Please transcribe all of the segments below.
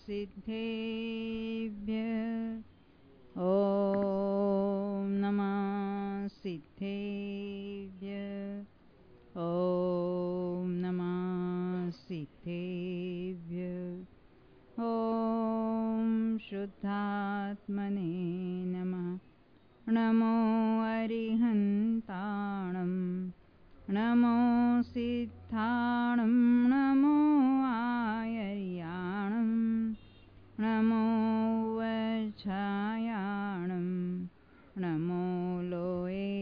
सिद्धेभ्यः ॐ नमः सिद्धेभ्यः ॐ नमः सिद्धेभ्यः ॐ शुद्धात्मने नमः। नमो अरिहन्ताणं नमो सिद्धाणं नमो आयर्याणं नमो वच्छायाणं नमो लोये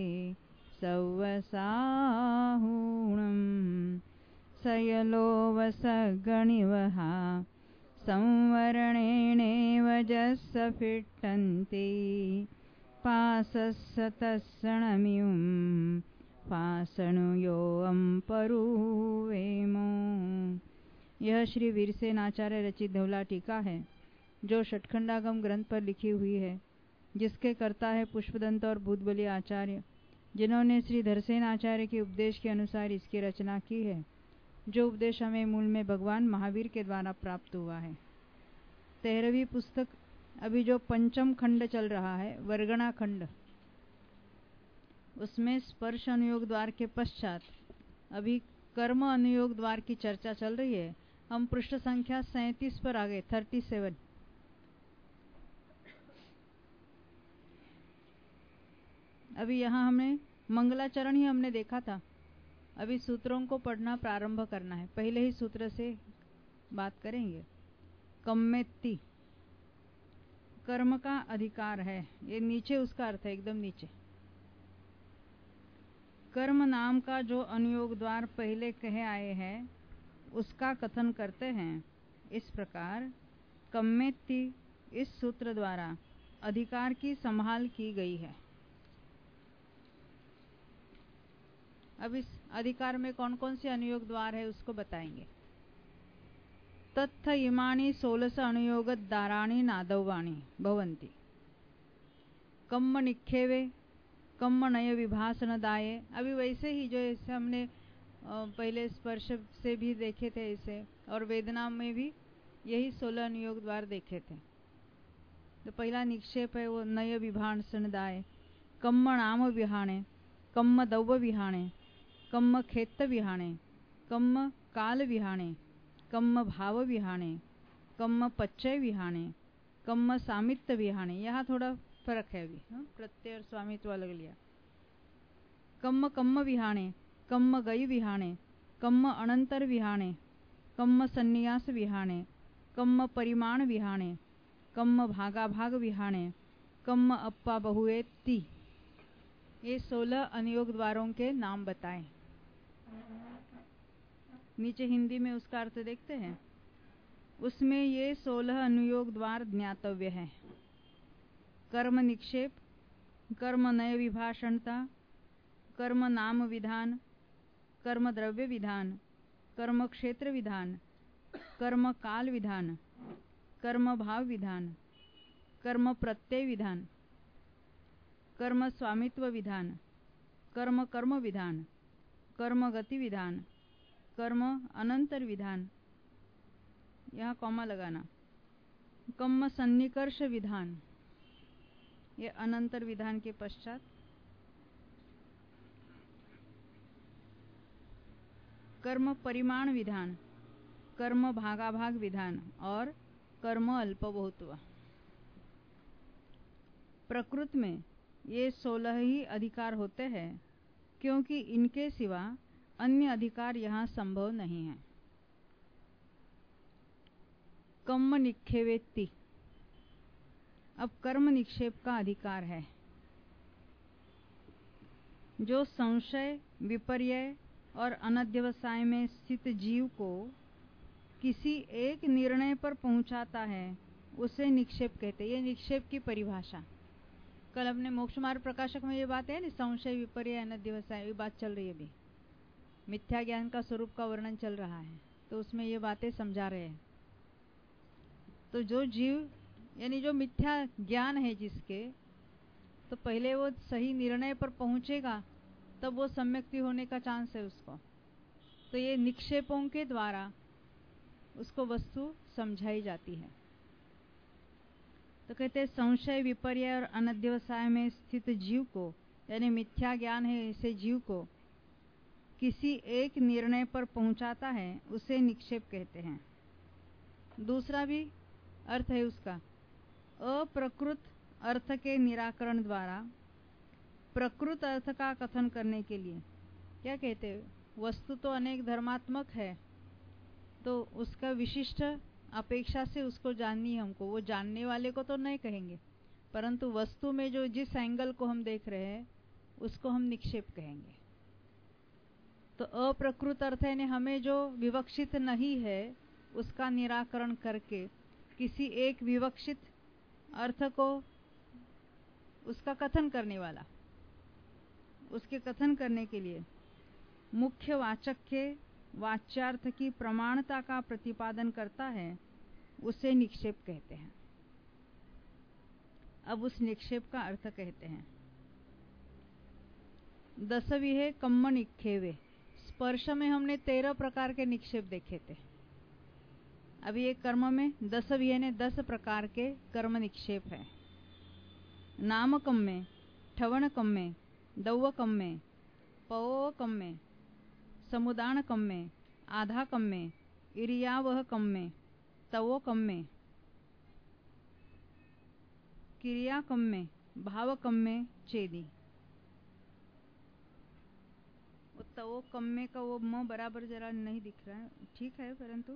सव्वसाहुणं सयलो वसगणिवः संवरणेनेव जस्सफिट्टन्ति पासस्सतस्सणमियुं पासणुयोऽं परुवेमो। यह श्री वीरसेन आचार्य रचित धवला टीका है जो षटखंडागम ग्रंथ पर लिखी हुई है, जिसके कर्ता है पुष्पदंत और भूतबली आचार्य, जिन्होंने श्री धरसेन आचार्य के उपदेश के अनुसार इसकी रचना की है, जो उपदेश हमें मूल में भगवान महावीर के द्वारा प्राप्त हुआ है। 13वीं पुस्तक अभी जो पंचम खंड चल रहा है, वर्गणा खंड, उसमें स्पर्श अनुयोग द्वार के पश्चात अभी कर्म अनुयोग द्वार की चर्चा चल रही है। हम पृष्ठ संख्या 37 पर आ गए, 37। अभी यहाँ हमने मंगलाचरण ही हमने देखा था। अभी सूत्रों को पढ़ना प्रारंभ करना है। पहले ही सूत्र से बात करेंगे। कम्मेत्ति कर्म का अधिकार है, ये नीचे उसका अर्थ है, एकदम नीचे। कर्म नाम का जो अनुयोग द्वार पहले कहे आए हैं उसका कथन करते हैं इस प्रकार। कम्मेत्ति इस सूत्र द्वारा अधिकार की संभाल की गई है। अब इस अधिकार में कौन कौन से अनुयोग द्वार है उसको बताएंगे। तत्थ इमानि 16 अनुयोगद्वाराणि नादवाणि भवन्ति। कम्म निक्षेवे कम्म नय विभाषणदाये। अभी वैसे ही जो ऐसे हमने पहले स्पर्श से भी देखे थे इसे, और वेदना में भी यही 16 अनुयोग द्वार देखे थे। तो पहला निक्षेप है वो नय विभाषणदाये। कम्म नाम विहाणे, कम्म दव्व विहाणे, कम्म खेत्त विहाणे, कम्म काल विहाणे, कम्म भाव विहाणे, कम्म पच्चय विहाणे, कम्म सामित्य विहाणे। यहाँ थोड़ा फर्क है अभी, प्रत्यय और स्वामित्व अलग लिया। कम्म कम्म विहाणे, कम्म गई विहाणे, कम्म अनंतर विहाणे, कम्म संन्यास विहाणे, कम्म परिमाण विहाणे, कम्म भागाभाग विहाणे, कम्म अप्पा बहुएति। ये 16 अनुयोग द्वारों के नाम बताएं। नीचे हिंदी में उसका अर्थ देखते हैं। उसमें ये 16 अनुयोग द्वार ज्ञातव्य है। कर्म निक्षेप, कर्म नय विभाषणता, कर्म नाम विधान, कर्म द्रव्य विधान, कर्म क्षेत्र विधान, कर्म काल विधान, कर्म भाव विधान, कर्म प्रत्यय विधान, कर्म स्वामित्व विधान, कर्म कर्म विधान, कर्म गति विधान, कर्म अनंतर विधान, यहाँ कॉमा लगाना, कर्म सन्निकर्ष विधान, ये अनंतर विधान के पश्चात, कर्म परिमाण विधान, कर्म भागाभाग विधान और कर्म अल्पबहुत्व। प्रकृत में ये 16 ही अधिकार होते हैं, क्योंकि इनके सिवा अन्य अधिकार यहाँ संभव नहीं है। कम्म निक्षेवेत्ति, अब कर्म निक्षेप का अधिकार है। जो संशय, विपर्यय और अनध्यवसाय में स्थित जीव को किसी एक निर्णय पर पहुंचाता है, उसे निक्षेप कहते हैं। ये निक्षेप की परिभाषा कल अपने मोक्ष मार्ग प्रकाशक में ये बात है ना, संशय, विपर्यय, अनध्यवसाय, ये बात चल रही है। अभी मिथ्या ज्ञान का स्वरूप का वर्णन चल रहा है, तो उसमें ये बातें समझा रहे हैं। तो जो जीव यानी जो मिथ्या ज्ञान है जिसके, तो पहले वो सही निर्णय पर पहुंचेगा तब वो सम्यक्ति होने का चांस है उसको। तो ये निक्षेपों के द्वारा उसको वस्तु समझाई जाती है। तो कहते हैं संशय, विपर्य और अनध्यवसाय में स्थित जीव को, यानी मिथ्या ज्ञान है ऐसे जीव को किसी एक निर्णय पर पहुंचाता है, उसे निक्षेप कहते हैं। दूसरा भी अर्थ है उसका, अप्रकृत अर्थ के निराकरण द्वारा प्रकृत अर्थ का कथन करने के लिए। क्या कहते हैं, वस्तु तो अनेक धर्मात्मक है, तो उसका विशिष्ट अपेक्षा से उसको जाननी है हमको, वो जानने वाले को तो नहीं कहेंगे, परंतु वस्तु में जो जिस एंगल को हम देख रहे हैं उसको हम निक्षेप कहेंगे। तो अप्रकृत अर्थ यानी हमें जो विवक्षित नहीं है उसका निराकरण करके किसी एक विवक्षित अर्थ को उसका कथन करने वाला, उसके कथन करने के लिए मुख्य वाचक के वाच्यार्थ की प्रमाणता का प्रतिपादन करता है, उसे निक्षेप कहते हैं। अब उस निक्षेप का अर्थ कहते हैं। 10वीं है कम्म निक्षेवे। स्पर्श में हमने 13 प्रकार के निक्षेप देखे थे। अभी एक कर्म में 10वीं ने 10 प्रकार के कर्म निक्षेप है। नामकम में, ठवणकम में, दौवकम में, पवकम में, समुदानकम में, आधाकम में, इरियावहकम में, तवोकम में, क्रियाकम में, भावकम में, चेदी। तवोकम में का वो म बराबर जरा नहीं दिख रहा है, ठीक है, परंतु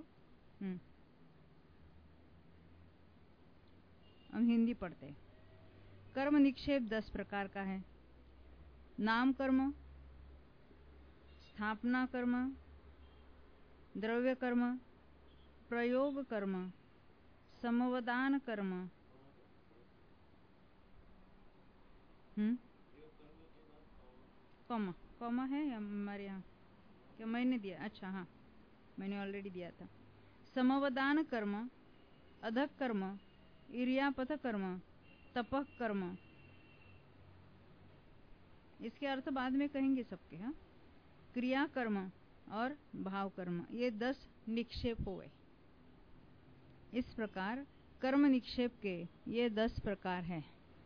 हम हिंदी पढ़ते। कर्म निक्षेप 10 प्रकार का है। नाम कर्म, स्थापना कर्म, द्रव्य कर्म, प्रयोग कर्म, समवदान कर्म, कॉमा कॉमा है हमारे यहाँ, क्या मैंने दिया? अच्छा हाँ, मैंने ऑलरेडी दिया था। समवदान कर्म, अधक कर्म, इरियापथ कर्म, तपः कर्म, इसके अर्थ बाद में कहेंगे सबके। हाँ, क्रिया कर्म और भाव कर्म, ये 10 निक्षेप हुए। इस प्रकार कर्म निक्षेप के ये 10 प्रकार हैं।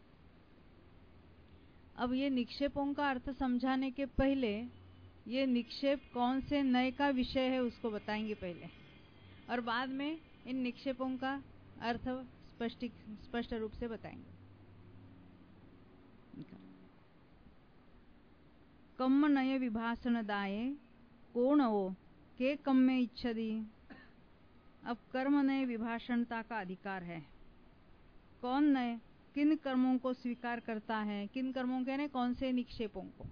अब ये निक्षेपों का अर्थ समझाने के पहले ये निक्षेप कौन से नए का विषय है उसको बताएंगे पहले, और बाद में इन निक्षेपों का अर्थ स्पष्ट रूप से बताएंगे। कम्म नय विभाषण दाये कोणवो के कम्मे इच्छदी। अब कर्म नय विभाषणता का अधिकार है। कौन नय, किन कर्मों को स्वीकार करता है, किन कर्मों के ने, कौन से निक्षेपों को।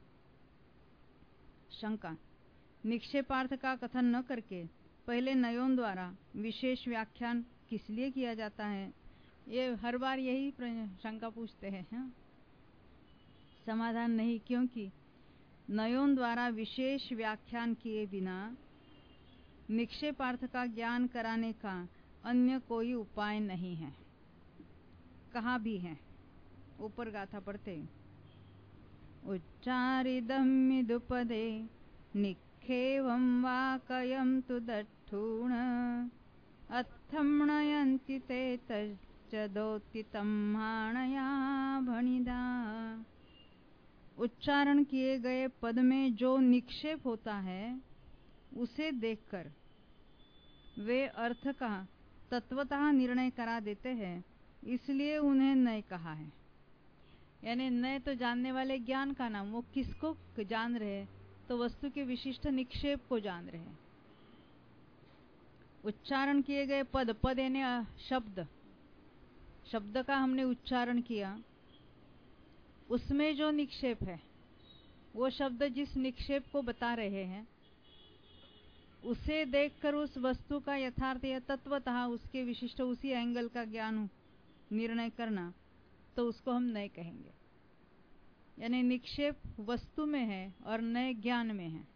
शंका, निक्षेपार्थ का कथन न करके पहले नयों द्वारा विशेष व्याख्यान किस लिए किया जाता है? ये हर बार यही शंका पूछते हैं। हाँ? समाधान नहीं, क्योंकि नयों द्वारा विशेष व्याख्यान किए बिना निक्षेपार्थ का ज्ञान कराने का अन्य कोई उपाय नहीं है। कहाँ भी है, ऊपर गाथा पढ़ते, उच्चारिदमिदुपदे निक्षेवं वाकयं तु दट्ठूण अत्थम्णयन्ति ते तच्चदोत्थितं माणया भणिदा। उच्चारण किए गए पद में जो निक्षेप होता है उसे देखकर वे अर्थ का तत्वतः निर्णय करा देते हैं, इसलिए उन्हें नय कहा है। यानी नय तो जानने वाले ज्ञान का नाम, वो किसको जान रहे? तो वस्तु के विशिष्ट निक्षेप को जान रहे। उच्चारण किए गए पद, पद यानी शब्द, शब्द का हमने उच्चारण किया, उसमें जो निक्षेप है, वो शब्द जिस निक्षेप को बता रहे हैं उसे देखकर उस वस्तु का यथार्थ या तत्वतः उसके विशिष्ट उसी एंगल का ज्ञान निर्णय करना, तो उसको हम नय कहेंगे। यानी निक्षेप वस्तु में है और नय ज्ञान में है।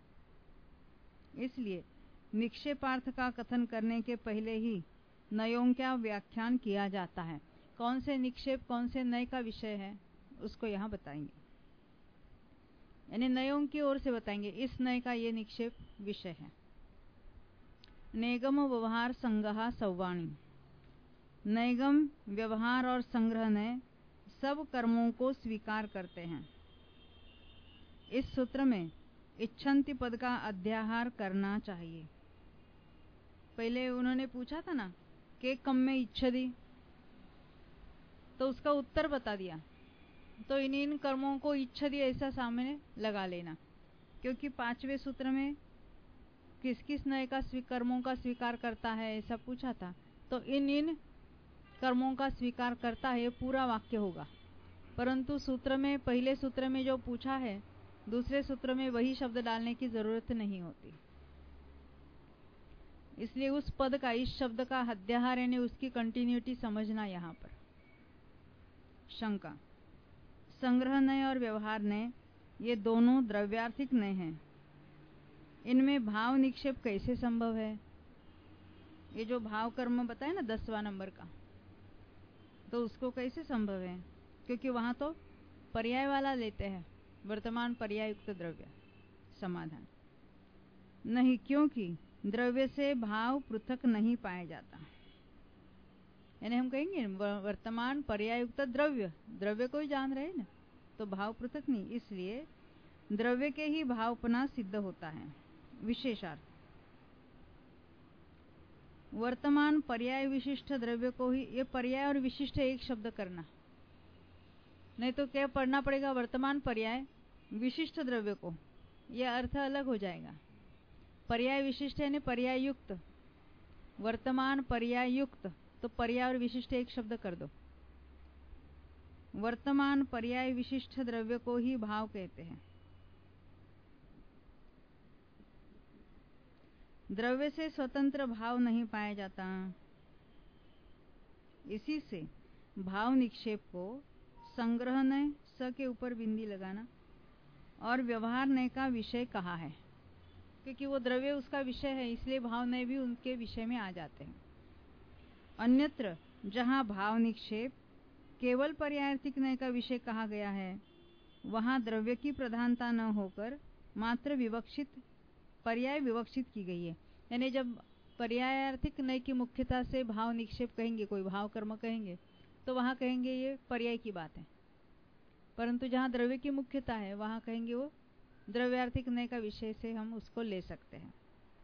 इसलिए निक्षेपार्थ का कथन करने के पहले ही नयों का व्याख्यान किया जाता है। कौन से निक्षेप कौन से नय का विषय है उसको यहाँ बताएंगे, यानी नयों की ओर से बताएंगे, इस नय का ये निक्षेप विषय है। नेगम व्यवहार संगहा सौवाणी। नैगम, व्यवहार और संग्रह नय सब कर्मों को स्वीकार करते हैं। इस सूत्र में इच्छन्ति पद का अध्याहार करना चाहिए। पहले उन्होंने पूछा था ना कि कम में इच्छति, तो उसका उत्तर बता दिया। तो इन कर्मों को इच्छति ऐसा सामने लगा लेना, क्योंकि 5वें सूत्र में किस किस नए का कर्मों का स्वीकार करता है ऐसा पूछा था। तो इन कर्मों का स्वीकार करता है, पूरा वाक्य होगा। परंतु सूत्र में, पहले सूत्र में जो पूछा है, दूसरे सूत्र में वही शब्द डालने की जरूरत नहीं होती। इसलिए उस पद का, इस शब्द का अध्याहार यानी उसकी कंटिन्यूटी समझना। यहां पर शंका, संग्रह नय और व्यवहार नय ये दोनों द्रव्यार्थिक नय हैं। इनमें भाव निक्षेप कैसे संभव है? ये जो भाव कर्म बताए ना 10वां नंबर का, तो उसको कैसे संभव है? क्योंकि वहां तो पर्याय वाला लेते हैं, वर्तमान पर्याय युक्त द्रव्य। समाधान, नहीं, क्योंकि द्रव्य से भाव पृथक नहीं पाया जाता। यानी हम कहेंगे वर्तमान पर्याय युक्त द्रव्य, द्रव्य को ही जान रहे हैं ना, तो भाव पृथक नहीं, इसलिए द्रव्य के ही भावपना सिद्ध होता है। विशेषार्थ, वर्तमान पर्याय विशिष्ट द्रव्य को ही, ये पर्याय और विशिष्ट एक शब्द करना, नहीं तो क्या पढ़ना पड़ेगा वर्तमान पर्याय विशिष्ट द्रव्य को, यह अर्थ अलग हो जाएगा। पर्याय विशिष्ट यानी पर्याय युक्त, वर्तमान पर्याय युक्त, तो पर्याय और विशिष्ट एक शब्द कर दो। वर्तमान पर्याय विशिष्ट द्रव्य को ही भाव कहते हैं। द्रव्य से स्वतंत्र भाव नहीं पाया जाता। इसी से भाव निक्षेप को संग्रह नय, स के ऊपर बिंदी लगाना, और व्यवहार नय का विषय कहा है, क्योंकि वो द्रव्य उसका विषय है, इसलिए भाव नय भी उनके विषय में आ जाते हैं। अन्यत्र जहां भाव निक्षेप केवल पर्यायार्थिक नय का विषय कहा गया है, वहां द्रव्य की प्रधानता न होकर मात्र विवक्षित, पर्याय विवक्षित की गई है। यानी जब पर्यायार्थिक नय की मुख्यता से भाव निक्षेप कहेंगे, कोई भाव कर्म कहेंगे, तो वहां कहेंगे ये पर्याय की बात है। परंतु जहां द्रव्य की मुख्यता है, वहां कहेंगे वो द्रव्यार्थिक नय का विषय से हम उसको ले सकते हैं।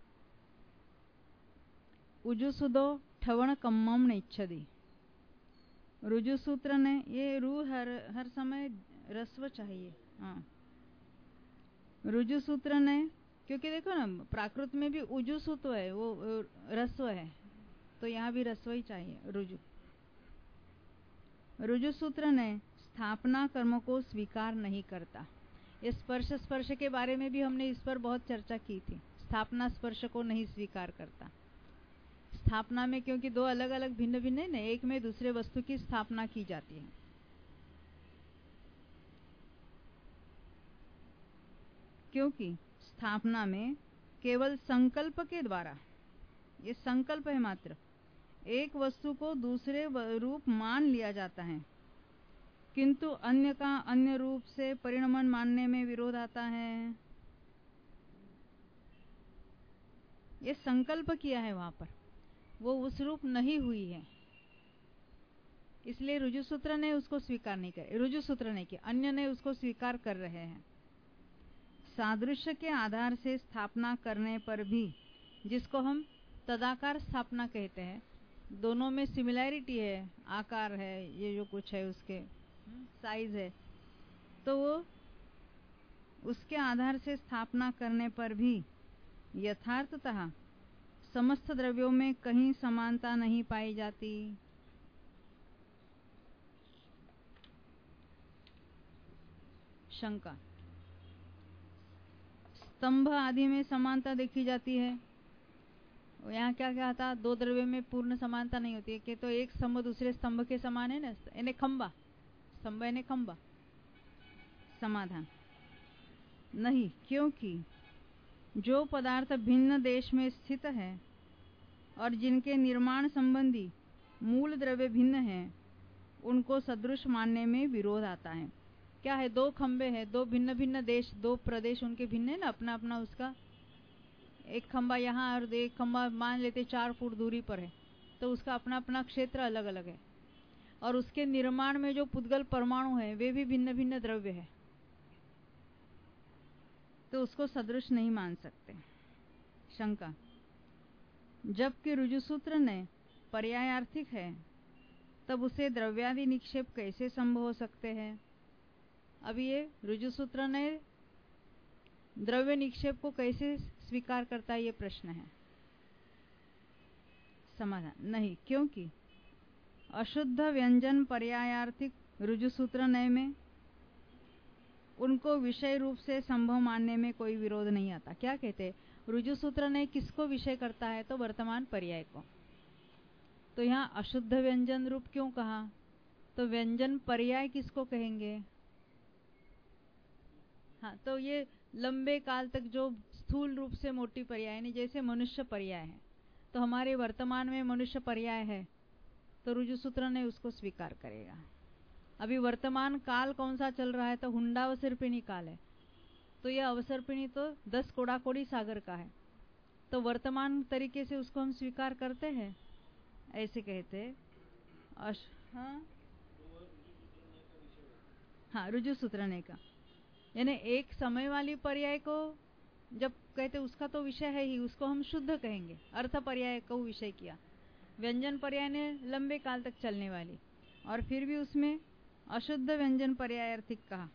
उजुसुदो ठवण कम्मम नेच्छति, रुजु सूत्र ने, ये रू हर समय रस्व चाहिए। हाँ, रुजु सूत्र ने, क्योंकि देखो ना प्राकृत में भी उजु सूत्र है, वो रस्व है, तो यहाँ भी रस्व ही चाहिए। रुजु सूत्र ने स्थापना कर्म को स्वीकार नहीं करता। इस स्पर्श के बारे में भी हमने इस पर बहुत चर्चा की थी। स्थापना स्पर्श को नहीं स्वीकार करता। स्थापना में क्योंकि दो अलग अलग भिन्न भिन्न है ना, एक में दूसरे वस्तु की स्थापना की जाती है। क्योंकि स्थापना में केवल संकल्प के द्वारा, ये संकल्प है मात्र, एक वस्तु को दूसरे रूप मान लिया जाता है, किंतु अन्य का अन्य रूप से परिणमन मानने में विरोध आता है। ये संकल्प किया है वहां पर, वो उस रूप नहीं हुई है, इसलिए रुजु सूत्र ने उसको स्वीकार नहीं किया। रुजु सूत्र ने किया, अन्य ने उसको स्वीकार कर रहे हैं। सादृश्य के आधार से स्थापना करने पर भी, जिसको हम तदाकार स्थापना कहते हैं, दोनों में सिमिलैरिटी है, आकार है, ये जो कुछ है उसके साइज है, तो वो उसके आधार से स्थापना करने पर भी यथार्थतः समस्त द्रव्यों में कहीं समानता नहीं पाई जाती। शंका, स्तंभ आदि में समानता देखी जाती है। यहाँ क्या क्या था, दो द्रव्य में पूर्ण समानता नहीं होती है कि तो एक स्तंभ दूसरे स्तंभ के समान है ना, यानी खंबा, स्तंभ यानी खंबा। समाधान, नहीं, क्योंकि जो पदार्थ भिन्न देश में स्थित है और जिनके निर्माण संबंधी मूल द्रव्य भिन्न हैं, उनको सदृश मानने में विरोध आता है। क्या है, दो खंबे हैं, दो भिन्न भिन्न देश, दो प्रदेश उनके भिन्न है ना, अपना अपना उसका, एक खंबा यहाँ और एक खंबा मान लेते 4 फुट दूरी पर है, तो उसका अपना अपना क्षेत्र अलग अलग है, और उसके निर्माण में जो पुद्गल परमाणु है वे भी भिन्न भिन्न द्रव्य है, तो उसको सदृश नहीं मान सकते। शंका, जबकि ऋजुसूत्र ने पर्यायार्थिक है, तब उसे द्रव्यादि निक्षेप कैसे संभव हो सकते हैं? अब ये ऋजुसूत्र ने द्रव्य निक्षेप को कैसे स्वीकार करता है, ये प्रश्न है। समाधान, नहीं, क्योंकि अशुद्ध व्यंजन पर्यायार्थिक ऋजुसूत्र नय में उनको विषय रूप से संभव मानने में कोई विरोध नहीं आता। क्या कहते, ऋजुसूत्र नय किसको विषय करता है? तो वर्तमान पर्याय को। तो यहाँ अशुद्ध व्यंजन रूप क्यों कहा? तो व्यंजन पर्याय किसको कहेंगे? हाँ, तो ये लंबे काल तक जो स्थूल रूप से मोटी पर्याय, नहीं जैसे मनुष्य पर्याय है, तो हमारे वर्तमान में मनुष्य पर्याय है, तो ऋजुसूत्र ने उसको स्वीकार करेगा। अभी वर्तमान काल कौन सा चल रहा है? तो हुंडावसर्पिणी काल है, तो यह अवसर्पिणी तो 10 कोड़ा-कोड़ी सागर का है, तो वर्तमान तरीके से उसको हम स्वीकार करते हैं, ऐसे कहते। हाँ, ऋजुसूत्र ने का, यानी एक समय वाली पर्याय को जब कहते उसका तो विषय है ही, उसको हम शुद्ध कहेंगे। अर्थ पर्याय को विषय किया, व्यंजन पर्याय ने लंबे काल तक चलने वाली, और फिर भी उसमें अशुद्ध व्यंजन पर्यायार्थिक कहा,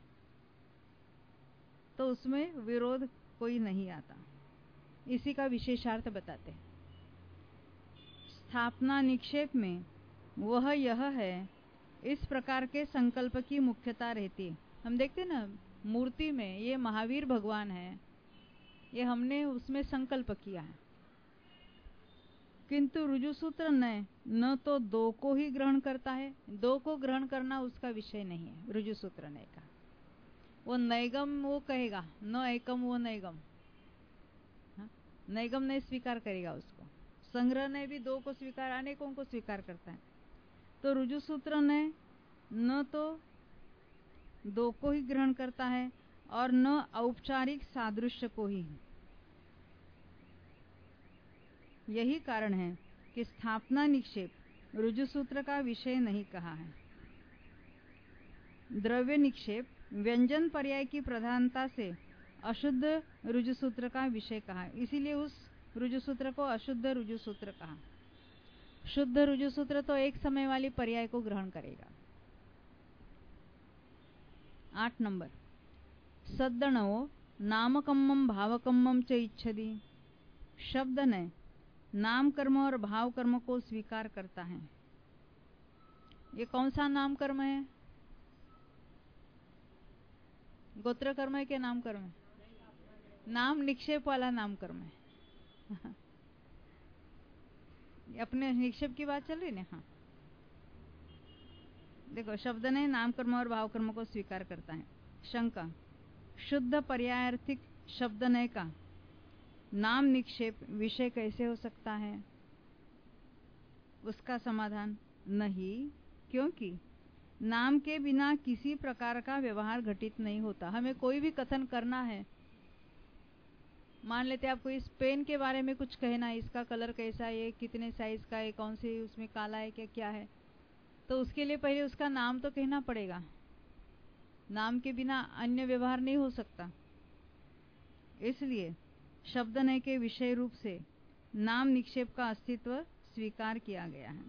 तो उसमें विरोध कोई नहीं आता। इसी का विशेषार्थ बताते हैं। स्थापना निक्षेप में वह यह है, इस प्रकार के संकल्प की मुख्यता रहती है। हम देखते ना मूर्ति में ये महावीर भगवान है, ये हमने उसमें संकल्प किया है, किंतु ऋजुसूत्र न तो दो को ही ग्रहण करता है, दो को ग्रहण करना उसका विषय नहीं है ऋजुसूत्र ने का। वो नैगम वो कहेगा, न एकम वो नैगम, नैगम नहीं स्वीकार करेगा उसको। संग्रह ने भी दो को स्वीकार, अनेकों को स्वीकार करता है। तो ऋजुसूत्र ने न तो दो को ही ग्रहण करता है और न औपचारिक सादृश्य को ही। यही कारण है कि स्थापना निक्षेप ऋजुसूत्र का विषय नहीं कहा है। द्रव्य निक्षेप व्यंजन पर्याय की प्रधानता से अशुद्ध ऋजुसूत्र का विषय कहा, इसीलिए उस ऋजुसूत्र को अशुद्ध ऋजुसूत्र कहा। शुद्ध ऋजुसूत्र तो एक समय वाली पर्याय को ग्रहण करेगा। 8 नंबर, सद्दणवो नामकम्मम भावकम्मम च इच्छति। शब्द ने नाम कर्म और भाव कर्म को स्वीकार करता है। ये कौन सा नाम कर्म है? गोत्र कर्म है क्या नाम कर्म है? नाम निक्षेप वाला नाम कर्म है। अपने निक्षेप की बात चल रही ना। हाँ, देखो, शब्द ने नाम कर्म और भाव कर्म को स्वीकार करता है। शंका, शुद्ध पर्यायार्थिक शब्द ने का नाम निक्षेप विषय कैसे हो सकता है? उसका समाधान, नहीं, क्योंकि नाम के बिना किसी प्रकार का व्यवहार घटित नहीं होता। हमें कोई भी कथन करना है, मान लेते आपको इस पेन के बारे में कुछ कहना है, इसका कलर कैसा है, कितने साइज का है, कौन सी उसमें काला है क्या है, तो उसके लिए पहले उसका नाम तो कहना पड़ेगा। नाम के बिना अन्य व्यवहार नहीं हो सकता। इसलिए शब्द नय के विषय रूप से नाम निक्षेप का अस्तित्व स्वीकार किया गया है।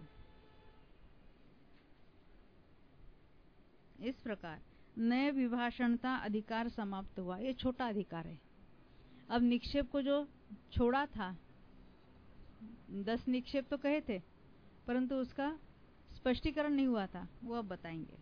इस प्रकार नय विभाषणता अधिकार समाप्त हुआ। ये छोटा अधिकार है। अब निक्षेप को जो छोड़ा था, 10 निक्षेप तो कहे थे, परंतु उसका स्पष्टीकरण नहीं हुआ था, वो अब बताएंगे।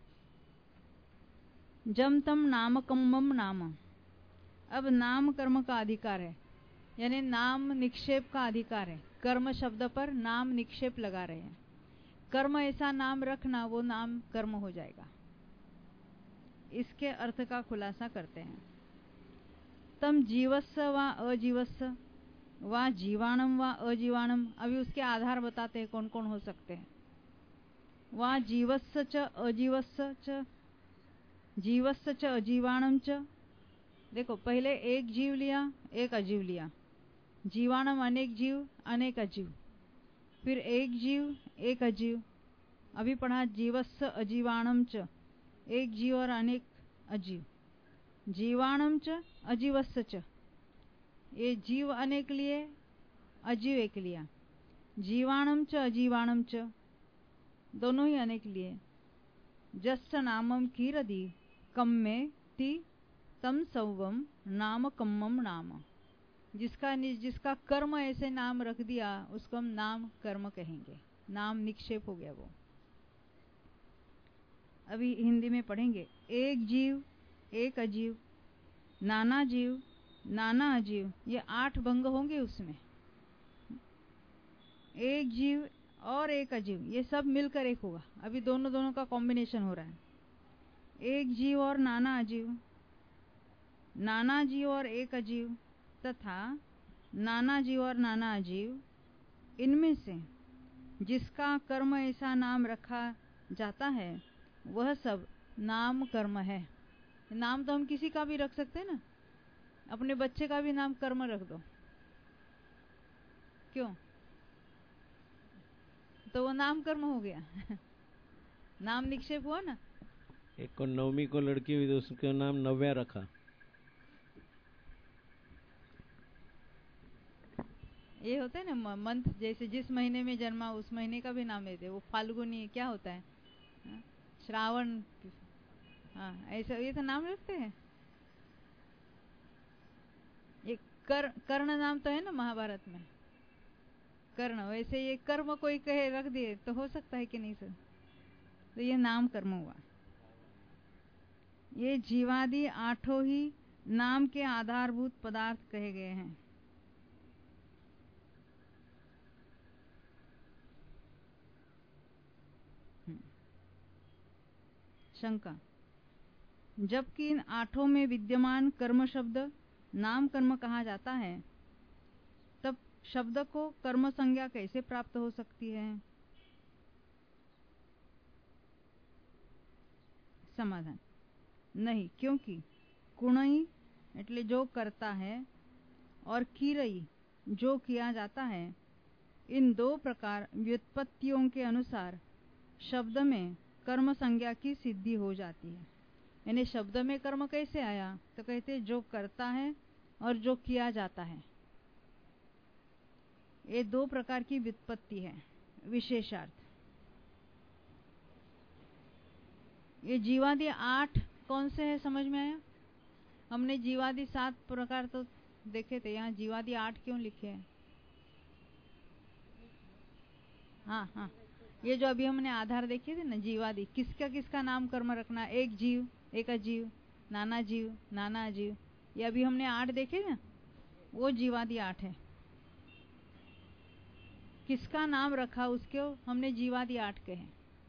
जम तम नाम कम्मम नाम, अब नाम कर्म का अधिकार है, यानी नाम निक्षेप का अधिकार है। कर्म शब्द पर नाम निक्षेप लगा रहे हैं। कर्म ऐसा नाम रखना, वो नाम कर्म हो जाएगा। इसके अर्थ का खुलासा करते हैं। तम जीवस्स व अजीवस्स व जीवाणम व अजीवाणम, अभी उसके आधार बताते हैं कौन कौन हो सकते हैं। व जीवस्स च अजीवस्स च जीवस्स च अजीवाणम च, देखो पहले एक जीव लिया, एक अजीव लिया। जीवाणम अनेक जीव, अनेक अजीव। फिर एक जीव एक अजीव, अभी पढ़ा जीवस्य अजीवाणम च, एक जीव और अनेक अजीव, जीवाणम च अजीवस्य च, ये जीव अनेक लिए अजीव एक लिया, जीवाणम च अजीवाणम च दोनों ही अनेक लिए, जस्य नामम कीरदी कम्मे ति तम सौवम नाम कम्मम नाम, जिसका कर्म ऐसे नाम रख दिया उसको हम नाम कर्म कहेंगे, नाम निक्षेप हो गया वो। अभी हिंदी में पढ़ेंगे, एक जीव एक अजीव, नाना जीव नाना अजीव, ये 8 भंग होंगे उसमें। एक जीव और एक अजीव, ये सब मिलकर एक होगा। अभी दोनों दोनों का कॉम्बिनेशन हो रहा है। एक जीव और नाना अजीव, नाना जीव और एक अजीव, तथा नाना जीव और नाना अजीव, इनमें से जिसका कर्म ऐसा नाम रखा जाता है वह सब नाम कर्म है। नाम तो हम किसी का भी रख सकते हैं ना, अपने बच्चे का भी नाम कर्म रख दो, क्यों? तो वो नाम कर्म हो गया नाम निक्षेप हुआ ना। एक को नवमी को लड़की हुई तो उसका नाम नव्या रखा। ये होता है ना मंथ, जैसे जिस महीने में जन्मा उस महीने का भी नाम देते, वो फाल्गुनी क्या होता है, श्रावण, हाँ ऐसा, ये तो नाम रखते हैं। ये कर्ण नाम तो है ना महाभारत में, कर्ण, वैसे ये कर्म कोई कहे रख दिए तो हो सकता है कि नहीं सर, तो ये नाम कर्म हुआ। ये जीवादि 8 ही नाम के आधारभूत पदार्थ कहे गए हैं। शंका, जबकि इन 8 में विद्यमान कर्म शब्द नाम कर्म कहा जाता है, तब शब्द को कर्म संज्ञा कैसे प्राप्त हो सकती है? समाधान, नहीं, क्योंकि कुणई એટલે जो करता है और कीरई जो किया जाता है, इन 2 प्रकार व्युत्पत्तियों के अनुसार शब्द में कर्म संज्ञा की सिद्धि हो जाती है। यानी शब्द में कर्म कैसे आया, तो कहते जो करता है और जो किया जाता है, ये 2 प्रकार की व्युत्पत्ति है। विशेषार्थ, ये जीवादि 8 कौन से है समझ में आया? हमने जीवादि 7 प्रकार तो देखे थे, यहाँ जीवादि 8 क्यों लिखे हैं? हाँ हाँ, ये जो अभी हमने आधार देखे थे ना, जीवादि किसका किसका नाम कर्म रखना, एक जीव एक अजीव, नाना जीव नाना अजीव, ये अभी हमने 8 देखे ना, वो जीवादि 8 है। किसका नाम रखा उसको हमने जीवादि 8 कहे।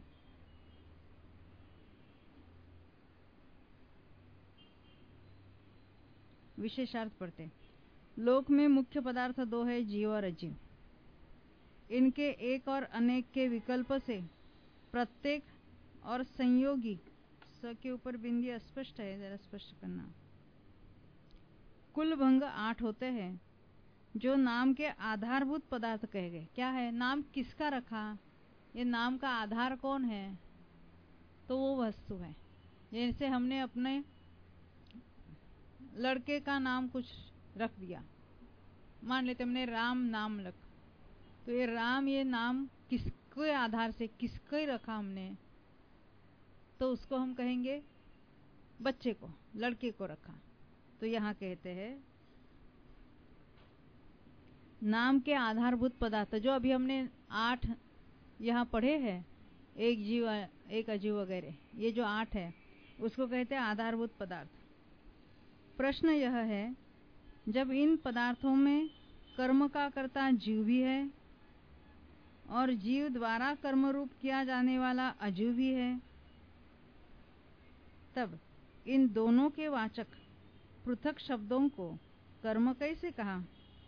विशेषार्थ पढ़ते, लोक में मुख्य पदार्थ 2 है, जीव और अजीव। इनके एक और अनेक के विकल्प से प्रत्येक और संयोगी, स के ऊपर बिंदी अस्पष्ट है, जरा स्पष्ट करना, कुल भंग 8 होते हैं, जो नाम के आधारभूत पदार्थ कहे गए। क्या है? नाम किसका रखा, ये नाम का आधार कौन है, तो वो वस्तु है। जैसे हमने अपने लड़के का नाम कुछ रख दिया, मान लेते हमने राम नाम रख, तो ये राम, ये नाम किसके आधार से किसके रखा हमने, तो उसको हम कहेंगे बच्चे को, लड़के को रखा। तो यहाँ कहते हैं नाम के आधारभूत पदार्थ, जो अभी हमने 8 यहाँ पढ़े हैं, एक जीव एक अजीव वगैरह, ये जो 8 है उसको कहते हैं आधारभूत पदार्थ। प्रश्न यह है, जब इन पदार्थों में कर्म का कर्ता जीव भी है और जीव द्वारा कर्म रूप किया जाने वाला अजीव भी है, तब इन दोनों के वाचक पृथक शब्दों को कर्म कैसे कहा?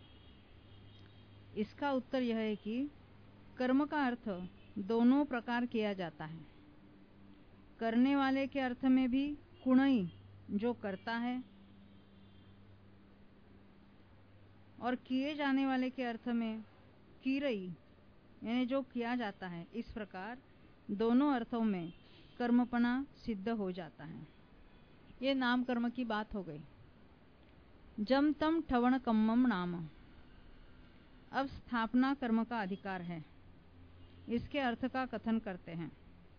इसका उत्तर यह है कि कर्म का अर्थ दोनों प्रकार किया जाता है। करने वाले के अर्थ में भी कुणई जो करता है, और किए जाने वाले के अर्थ में कीरई यानी जो किया जाता है। इस प्रकार दोनों अर्थों में कर्मपना सिद्ध हो जाता है। ये नाम कर्म की बात हो गई। जम तम ठवण कम्मम नाम। अब स्थापना कर्म का अधिकार है, इसके अर्थ का कथन करते हैं।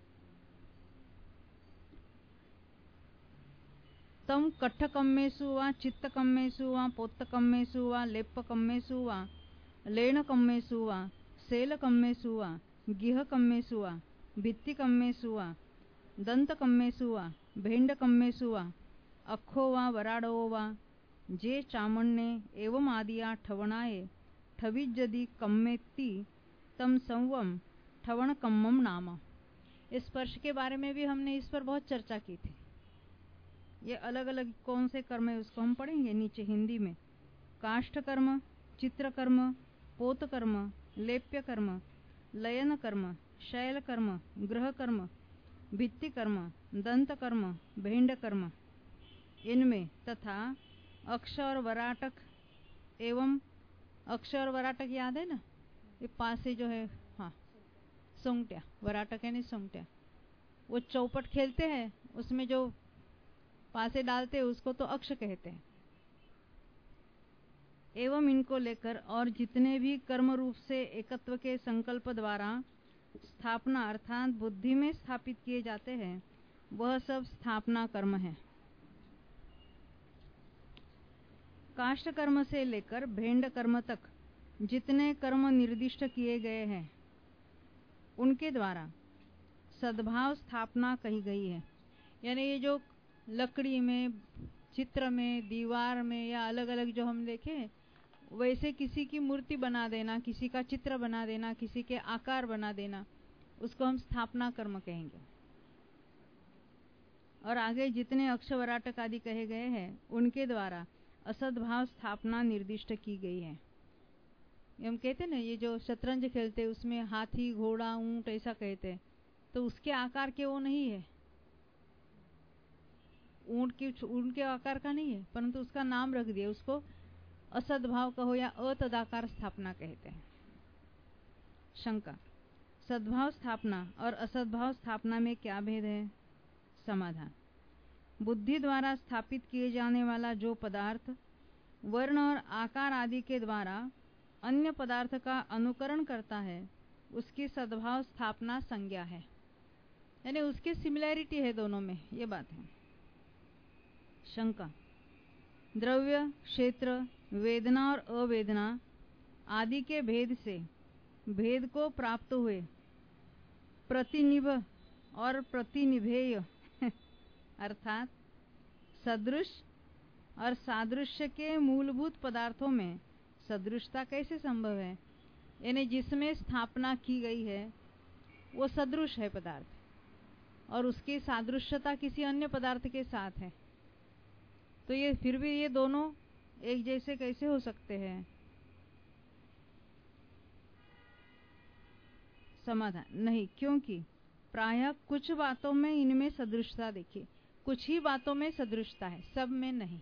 तम कट्ठ कम्मेषु वा चित्त कम्मेषु वा पोत्त कम्मेषु वा लेप्प कम्मेषु वा लेण कम्मेषु वा सेल कम्मेषु वा गिह कम्मेषु वा भित्ति कम्मेषु वा दंत कम्मेषु वा भेंड कम्मेषु वा अखो वा वराड़ो वा जे चामण्णे एवं आदिया ठवणाये ठविजदि कम्मेत्ति तम संवम ठवण कम्मम नाम। इस स्पर्श के बारे में भी हमने इस पर बहुत चर्चा की थी। ये अलग अलग कौन से कर्म है उसको हम पढ़ेंगे नीचे हिंदी में। काष्ठ कर्म, चित्र कर्म, पोत कर्म, लेप्य कर्म, लयन कर्म, शैल कर्म, ग्रह कर्म, भित्ति कर्म, दंत कर्म, भेंड कर्म, इनमें तथा अक्ष और वराटक एवं अक्ष और वराटक याद है ना, ये पासे जो है, हाँ सोंगट्या, वराटक है नहीं सोंगट्या, वो चौपट खेलते हैं उसमें जो पासे डालते हैं उसको तो अक्ष कहते हैं। एवं इनको लेकर और जितने भी कर्म रूप से एकत्व के संकल्प द्वारा स्थापना अर्थात बुद्धि में स्थापित किए जाते हैं वह सब स्थापना कर्म है। काष्ठ कर्म से लेकर भेंड कर्म तक जितने कर्म निर्दिष्ट किए गए हैं उनके द्वारा सद्भाव स्थापना कही गई है। यानी ये जो लकड़ी में, चित्र में, दीवार में या अलग अलग जो हम देखे वैसे किसी की मूर्ति बना देना, किसी का चित्र बना देना, किसी के आकार बना देना, उसको हम स्थापना कर्म कहेंगे। और आगे जितने अक्षवराटक आदि कहे गए हैं उनके द्वारा असद्भाव स्थापना निर्दिष्ट की गई है। हम कहते ना ये जो शतरंज खेलते उसमें हाथी, घोड़ा, ऊंट ऐसा कहते, तो उसके आकार के वो नहीं है, ऊंट के आकार का नहीं है, परंतु उसका नाम रख दिया, उसको असद्भाव कहो या अतदाकार स्थापना कहते हैं। शंका, सद्भाव स्थापना और असद्भाव स्थापना में क्या भेद है? समाधान, बुद्धि द्वारा स्थापित किए जाने वाला जो पदार्थ वर्ण और आकार आदि के द्वारा अन्य पदार्थ का अनुकरण करता है उसकी सद्भाव स्थापना संज्ञा है। यानी उसकी सिमिलैरिटी है दोनों में, ये बात है। शंका, द्रव्य, क्षेत्र, वेदना और अवेदना आदि के भेद से भेद को प्राप्त हुए प्रतिनिभ और प्रतिनिभेय अर्थात सदृश और सादृश्य के मूलभूत पदार्थों में सदृशता कैसे संभव है? यानी जिसमें स्थापना की गई है वो सदृश है पदार्थ और उसकी सादृश्यता किसी अन्य पदार्थ के साथ है, तो ये फिर भी ये दोनों एक जैसे कैसे हो सकते हैं? समाधान, नहीं, क्योंकि प्रायः कुछ बातों में इनमें सदृशता देखिए, कुछ ही बातों में सदृशता है, सब में नहीं।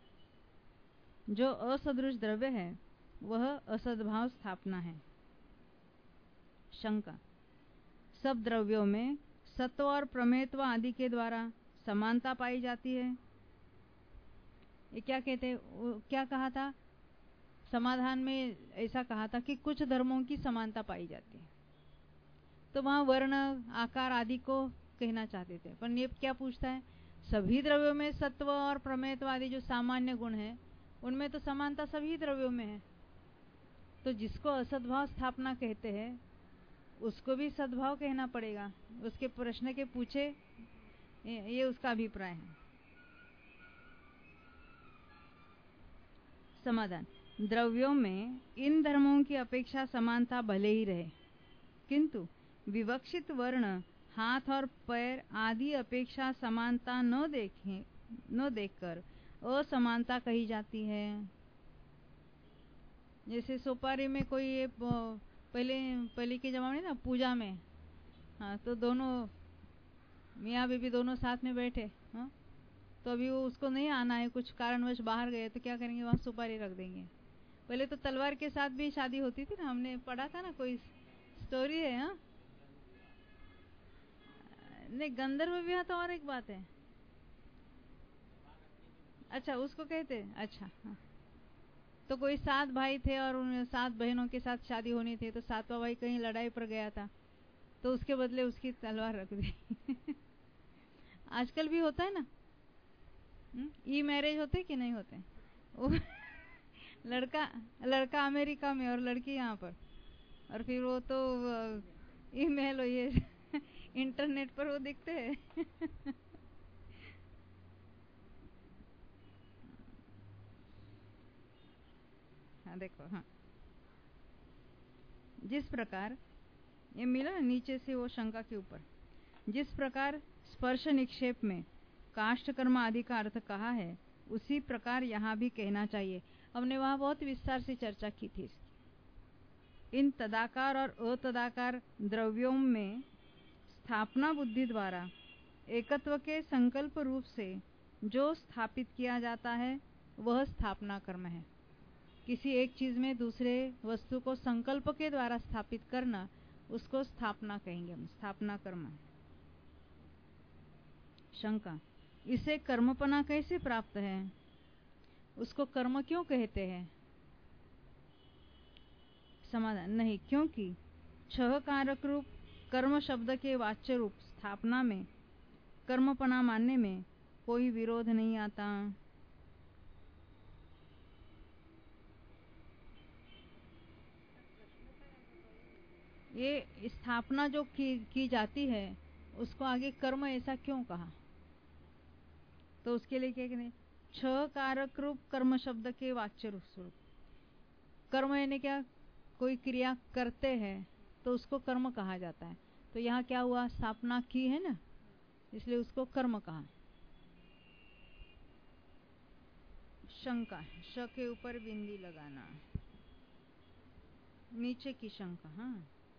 जो असदृश द्रव्य है वह असद्भाव स्थापना है। शंका, सब द्रव्यों में सत्व और प्रमेयत्व आदि के द्वारा समानता पाई जाती है। ये क्या कहते हैं, क्या कहा था समाधान में? ऐसा कहा था कि कुछ धर्मों की समानता पाई जाती है, तो वहां वर्ण, आकार आदि को कहना चाहते थे। पर ये क्या पूछता है, सभी द्रव्यों में सत्व और प्रमेयत्व आदि जो सामान्य गुण है उनमें तो समानता सभी द्रव्यों में है, तो जिसको असद्भाव स्थापना कहते हैं उसको भी सद्भाव कहना पड़ेगा। उसके प्रश्न के पूछे ये उसका अभिप्राय है। समाधान, द्रव्यों में इन धर्मों की अपेक्षा समानता भले ही रहे, किंतु विवक्षित वर्ण, हाथ और पैर आदि अपेक्षा समानता न देखकर असमानता कही जाती है। जैसे सोपारी में कोई ये पहले के जमाने ना पूजा में, हाँ, तो दोनों मियाँ बीबी दोनों साथ में बैठे, हाँ, तो अभी वो उसको नहीं आना है, कुछ कारणवश बाहर गए, तो क्या करेंगे, वहाँ सुपारी रख देंगे। पहले तो तलवार के साथ भी शादी होती थी ना, हमने पढ़ा था ना, कोई स्टोरी है। हाँ, नहीं, गंधर्व विवाह तो और एक बात है। अच्छा, उसको कहते हैं। अच्छा, हाँ। तो कोई 7 भाई थे और उन 7 बहनों के साथ शादी होनी थी, तो 7वां भाई कहीं लड़ाई पर गया था, तो उसके बदले उसकी तलवार रख दी। आजकल भी होता है ना, ई मैरिज होते कि नहीं होते? वो लड़का अमेरिका में और लड़की यहाँ पर, और फिर वो तो ईमेल ये इंटरनेट पर वो दिखते हैं। हाँ, देखो। हाँ, जिस प्रकार ये मिला नीचे से वो शंका के ऊपर, जिस प्रकार स्पर्श निक्षेप में काष्ठ कर्म आदि का अर्थ कहा है, उसी प्रकार यहाँ भी कहना चाहिए। हमने वहाँ बहुत विस्तार से चर्चा की थी इसकी। इन तदाकार और अतदाकार द्रव्यों में स्थापना बुद्धि द्वारा एकत्व के संकल्प रूप से जो स्थापित किया जाता है वह स्थापना कर्म है। किसी एक चीज में दूसरे वस्तु को संकल्प के द्वारा स्थापित करना, उसको स्थापना कहेंगे हम, स्थापना कर्म। शंका, इसे कर्मपना कैसे प्राप्त है? उसको कर्म क्यों कहते हैं? समाधान, नहीं, क्योंकि 6 कारक रूप कर्म शब्द के वाच्य रूप स्थापना में कर्मपना मानने में कोई विरोध नहीं आता। ये स्थापना जो की जाती है उसको आगे कर्म ऐसा क्यों कहा? तो उसके लिए क्या कहते, 6 कारक रूप कर्म शब्द के वाच्य रूप। कर्म यानी क्या? कोई क्रिया करते हैं तो उसको कर्म कहा जाता है। तो यहाँ क्या हुआ, स्थापना की है ना, इसलिए उसको कर्म कहा। शंका, श के ऊपर बिंदी लगाना, नीचे की शंका। हाँ,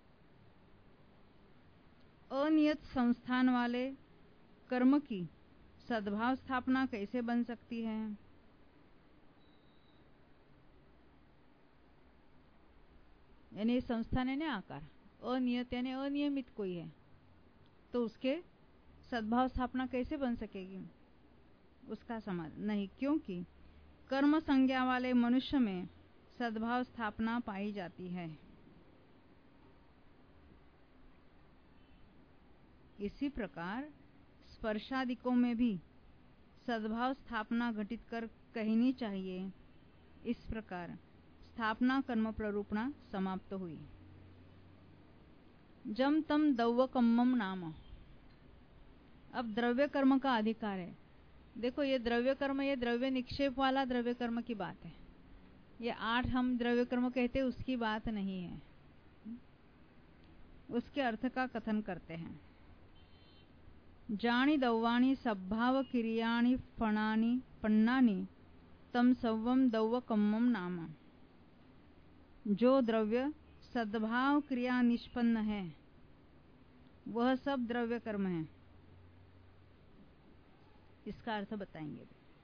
अनियत संस्थान वाले कर्म की सद्भाव स्थापना कैसे बन सकती है? यानी संस्थान यानी आकार, अनियत यानी अनियमित कोई है, तो उसके सद्भाव स्थापना कैसे बन सकेगी? उसका समाधान, नहीं, क्योंकि कर्म संज्ञा वाले मनुष्य में सद्भाव स्थापना पाई जाती है। इसी प्रकार स्पर्शादिकों में भी सद्भाव स्थापना घटित कर कहनी चाहिए। इस प्रकार स्थापना कर्म प्ररूपणा समाप्त हुई। जम तम दौव कम्मम नाम। अब द्रव्य कर्म का अधिकार है। देखो, ये द्रव्य कर्म, ये द्रव्य निक्षेप वाला द्रव्य कर्म की बात है। ये 8 हम द्रव्य कर्म कहते हैं, उसकी बात नहीं है। उसके अर्थ का कथन करते हैं। जानी दौवाणी सद्भाव क्रियाणि फणानि पन्नानि तम सव्वम दौव कम्मम नाम। जो द्रव्य सद्भाव क्रिया निष्पन्न है वह सब द्रव्य कर्म है। इसका अर्थ बताएंगे।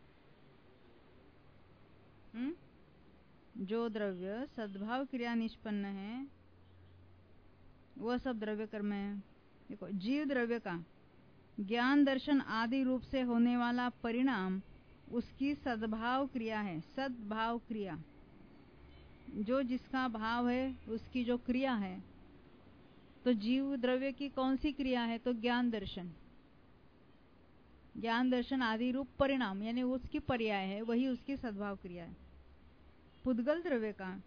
जो द्रव्य सद्भाव क्रिया निष्पन्न है वह सब द्रव्य कर्म है। देखो, जीव द्रव्य का ज्ञान दर्शन आदि रूप से होने वाला परिणाम उसकी सद्भाव क्रिया है। सद्भाव क्रिया, जो जिसका भाव है उसकी जो क्रिया है। तो जीव द्रव्य की कौन सी क्रिया है? तो ज्ञान दर्शन। ज्ञान दर्शन आदि रूप परिणाम यानी उसकी पर्याय है, वही उसकी सद्भाव क्रिया है। पुद्गल द्रव्य का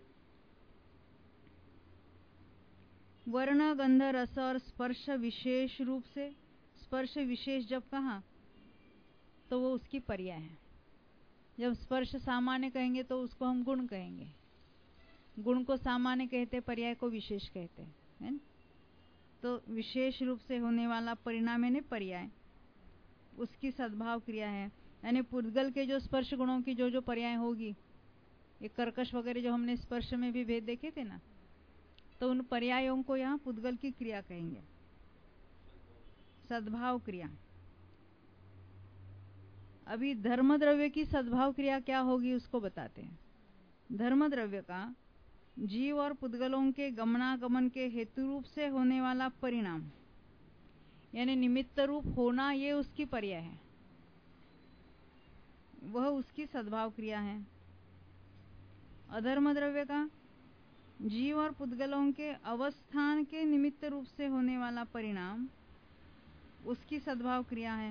वर्ण गंध रस और स्पर्श विशेष रूप से, स्पर्श विशेष जब कहा तो वो उसकी पर्याय है। जब स्पर्श सामान्य कहेंगे तो उसको हम गुण कहेंगे। गुण को सामान्य कहते, पर्याय को विशेष कहते हैं। तो विशेष रूप से होने वाला परिणाम यानी पर्याय उसकी सद्भाव क्रिया है। यानी पुद्गल के जो स्पर्श गुणों की जो जो पर्याय होगी, ये कर्कश वगैरह जो हमने स्पर्श में भी भेद देखे थे ना, तो उन पर्यायों को यहाँ पुद्गल की क्रिया कहेंगे, सद्भाव क्रिया। अभी धर्म द्रव्य की सद्भाव क्रिया क्या होगी उसको बताते हैं। धर्म द्रव्य का जीव और पुद्गलों के गमनागमन के हेतु रूप से होने वाला परिणाम, यानी निमित्त रूप होना, ये उसकी पर्याय है, वह उसकी सद्भाव क्रिया है। अधर्म द्रव्य का जीव और पुद्गलों के अवस्थान के निमित्त रूप से होने वाला परिणाम उसकी सद्भाव क्रिया है।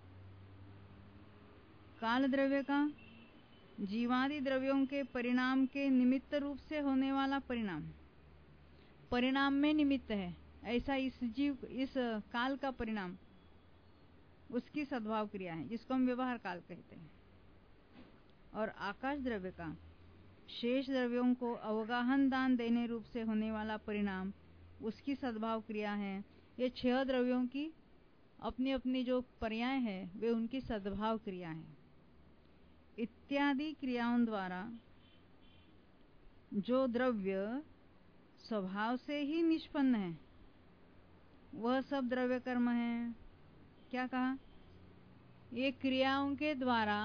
काल द्रव्य का जीवादि द्रव्यों के परिणाम के निमित्त रूप से होने वाला परिणाम, परिणाम में निमित्त है ऐसा इस काल का परिणाम उसकी सद्भाव क्रिया है, जिसको हम व्यवहार काल कहते हैं। और आकाश द्रव्य का शेष द्रव्यों को अवगाहन दान देने रूप से होने वाला परिणाम उसकी सद्भाव क्रिया है। ये 6 द्रव्यों की अपनी अपनी जो पर्याय है वे उनकी सद्भाव क्रिया है। इत्यादि क्रियाओं द्वारा जो द्रव्य स्वभाव से ही निष्पन्न है वह सब द्रव्य कर्म है। क्या कहा? ये क्रियाओं के द्वारा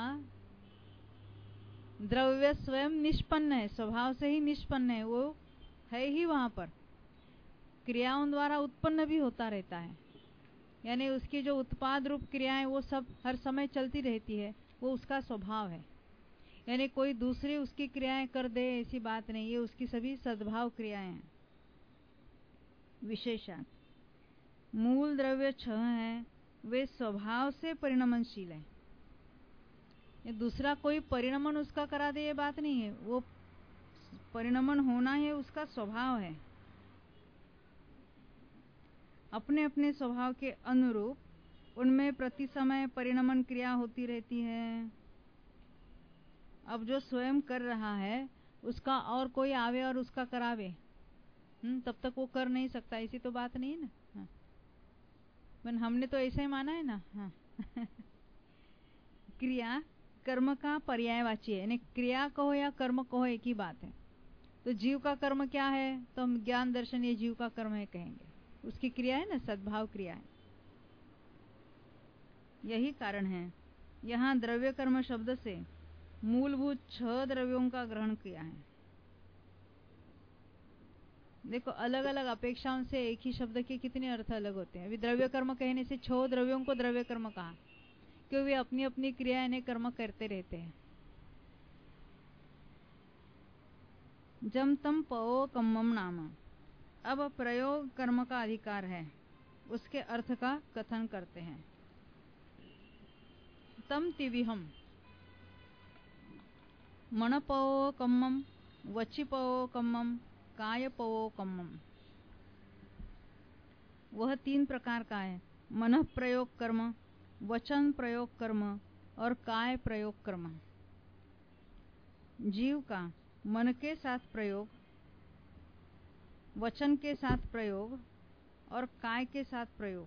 द्रव्य स्वयं निष्पन्न है, स्वभाव से ही निष्पन्न है, वो है ही वहां पर, क्रियाओं द्वारा उत्पन्न भी होता रहता है, यानी उसकी जो उत्पाद रूप क्रियाएं वो सब हर समय चलती रहती है, वो उसका स्वभाव है। यानी कोई दूसरी उसकी क्रियाएं कर दे ऐसी बात नहीं, ये उसकी सभी सद्भाव क्रियाएं हैं। विशेषण मूल द्रव्य 6 है, वे स्वभाव से परिणमनशील है। ये दूसरा कोई परिणमन उसका करा दे ये बात नहीं है, वो परिणमन होना है उसका स्वभाव है। अपने अपने स्वभाव के अनुरूप उनमें प्रति समय परिणमन क्रिया होती रहती है। अब जो स्वयं कर रहा है उसका और कोई आवे और उसका करावे, तब तक वो कर नहीं सकता, ऐसी तो बात नहीं है ना। हाँ। हमने तो ऐसा ही माना है ना। हाँ। क्रिया कर्म का पर्यायवाची है, यानी क्रिया कहो या कर्म कहो एक ही बात है। तो जीव का कर्म क्या है, तो हम ज्ञान दर्शन ये जीव का कर्म है कहेंगे, उसकी क्रिया है ना, सद्भाव क्रिया है। यही कारण है यहाँ द्रव्य कर्म शब्द से मूलभूत 6 द्रव्यों का ग्रहण किया है। देखो अलग अलग अपेक्षाओं से एक ही शब्द के कितने अर्थ अलग होते हैं। अभी द्रव्य कर्म कहने से 6 द्रव्यों को द्रव्य कर्म कहा, क्योंकि वे अपनी अपनी क्रिया यानी कर्म करते रहते हैं। जम तम पो कम्मम नाम, अब प्रयोग कर्म का अधिकार है, उसके अर्थ का कथन करते हैं। तम तिविहम मनपो कम्मम, वचिपो कम्मम, कायपो कम्मम। वह 3 प्रकार का है, मन प्रयोग कर्म, वचन प्रयोग कर्म और काय प्रयोग कर्म। जीव का मन के साथ प्रयोग, वचन के साथ प्रयोग और काय के साथ प्रयोग,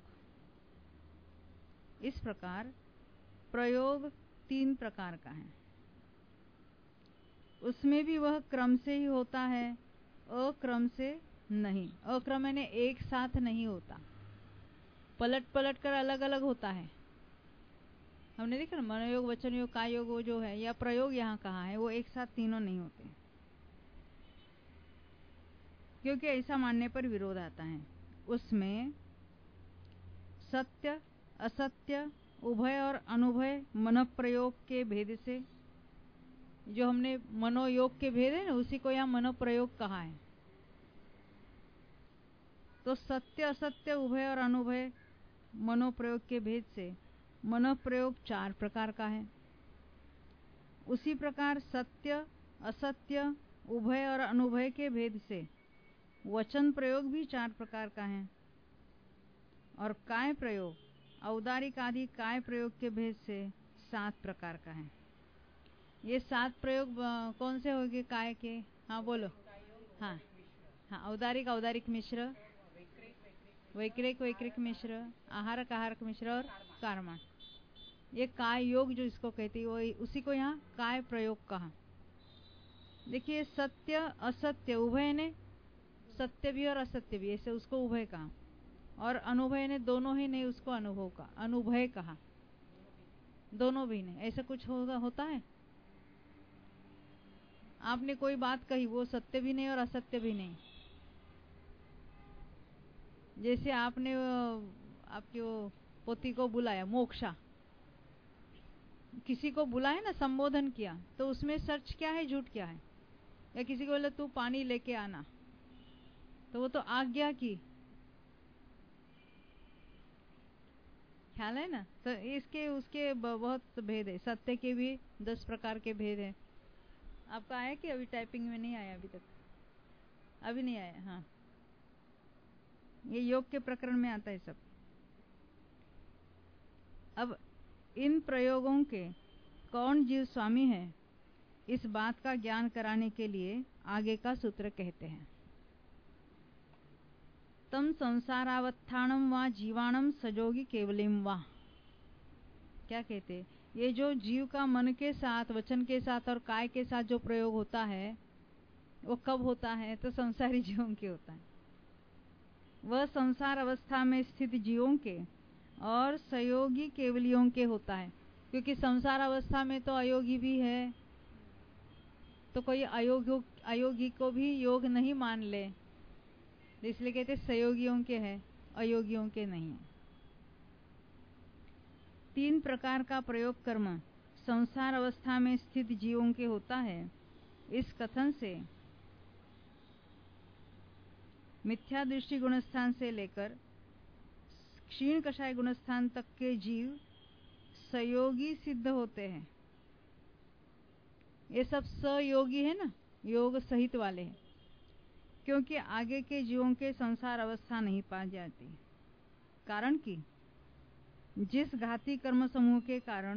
इस प्रकार प्रयोग 3 प्रकार का है। उसमें भी वह क्रम से ही होता है, अक्रम से नहीं। अक्रम यानी एक साथ नहीं होता, पलट पलट कर अलग अलग होता है। हमने देखा ना, मनोयोग, वचन योग, काय योग, वो जो है या प्रयोग यहाँ कहा है, वो एक साथ तीनों नहीं होते, क्योंकि ऐसा मानने पर विरोध आता है। उसमें सत्य असत्य उभय और अनुभय मन प्रयोग के भेद से, जो हमने मनोयोग के भेद है ना, उसी को यहाँ मनो प्रयोग कहा है। तो सत्य असत्य उभय और अनुभय मनोप्रयोग के भेद से मनोप्रयोग 4 प्रकार का है। उसी प्रकार सत्य असत्य उभय और अनुभय के भेद से वचन प्रयोग भी 4 प्रकार का है। और काय प्रयोग औदारिक आदि काय प्रयोग के भेद से 7 प्रकार का है। ये 7 प्रयोग कौन से होंगे काय के? हाँ बोलो। हाँ हाँ, औदारिक औदारिक मिश्र, वैक्रिक वैक्रिक मिश्र, आहारक आहारक मिश्र और कर्मण। ये काय योग जो इसको कहती है, वो उसी को यहाँ काय प्रयोग कहा। देखिए सत्य असत्य उभय ने, सत्य भी और असत्य भी, ऐसे उसको उभय कहा। और अनुभय ने दोनों ही नहीं, उसको अनुभव का अनुभय कहा। दोनों भी नहीं, ऐसा कुछ होता है। आपने कोई बात कही वो सत्य भी नहीं और असत्य भी नहीं। जैसे आपने आपकी वो पोती को बुलाया, मोक्षा, किसी को बुलाया ना, संबोधन किया, तो उसमें सच क्या है झूठ क्या है? या किसी को बोला तू पानी लेके आना, तो वो तो आज्ञा की, ख्याल है ना। तो इसके उसके बहुत भेद है। सत्य के भी 10 प्रकार के भेद है। आपका आया कि अभी टाइपिंग में नहीं आया? अभी तक अभी नहीं आया। हाँ, ये योग के प्रकरण में आता है सब। अब इन प्रयोगों के कौन जीव स्वामी है, इस बात का ज्ञान कराने के लिए आगे का सूत्र कहते हैं। तम संसारावस्थानम वा जीवाणम सजोगी केवलिम वा। क्या कहते? ये जो जीव का मन के साथ, वचन के साथ और काय के साथ जो प्रयोग होता है, वो कब होता है? तो संसारी जीवों के होता है। वह संसार अवस्था में स्थित जीवों के और सयोगी केवलियों के होता है। क्योंकि संसार अवस्था में तो अयोगी भी है, तो कोई अयोगी को भी योग नहीं मान ले, इसलिए कहते सयोगियों के है, अयोगियों के नहीं है। 3 प्रकार का प्रयोग कर्म संसार अवस्था में स्थित जीवों के होता है। इस कथन से मिथ्या दृष्टि गुणस्थान से लेकर क्षीण कषाय गुणस्थान तक के जीव सयोगी सिद्ध होते हैं। ये सब सयोगी है ना, योग सहित वाले हैं, क्योंकि आगे के जीवों के संसार अवस्था नहीं पा जाती। कारण कि जिस घाती कर्म समूह के कारण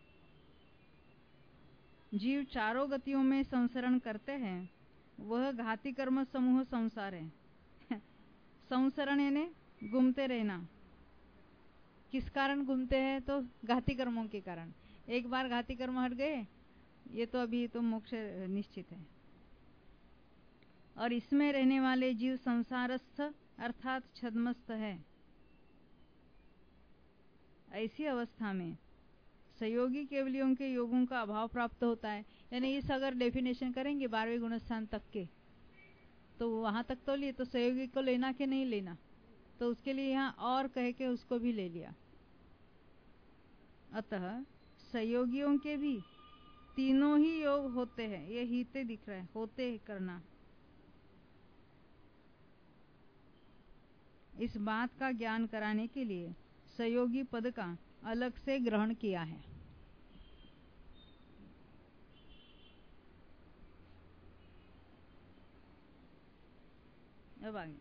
जीव चारों गतियों में संसरण करते हैं, वह घाती कर्म समूह संसार है। संसरण यानी घूमते रहना। किस कारण घूमते हैं? तो घाती कर्मों के कारण। एक बार घाती कर्म हट गए, ये तो अभी तो मोक्ष निश्चित है। और इसमें रहने वाले जीव संसारस्थ अर्थात छद्मस्थ है। ऐसी अवस्था में सहयोगी केवलियों के योगों का अभाव प्राप्त होता है। यानी इस अगर डेफिनेशन करेंगे 12वें गुणस्थान तक के, तो वहां तक तो लिए, तो सहयोगी को लेना कि नहीं लेना, तो उसके लिए यहाँ और कह के उसको भी ले लिया। अतः सहयोगियों के भी तीनों ही योग होते हैं। ये हीते दिख रहा है, होते करना। इस बात का ज्ञान कराने के लिए सहयोगी पद का अलग से ग्रहण किया है। अब आगे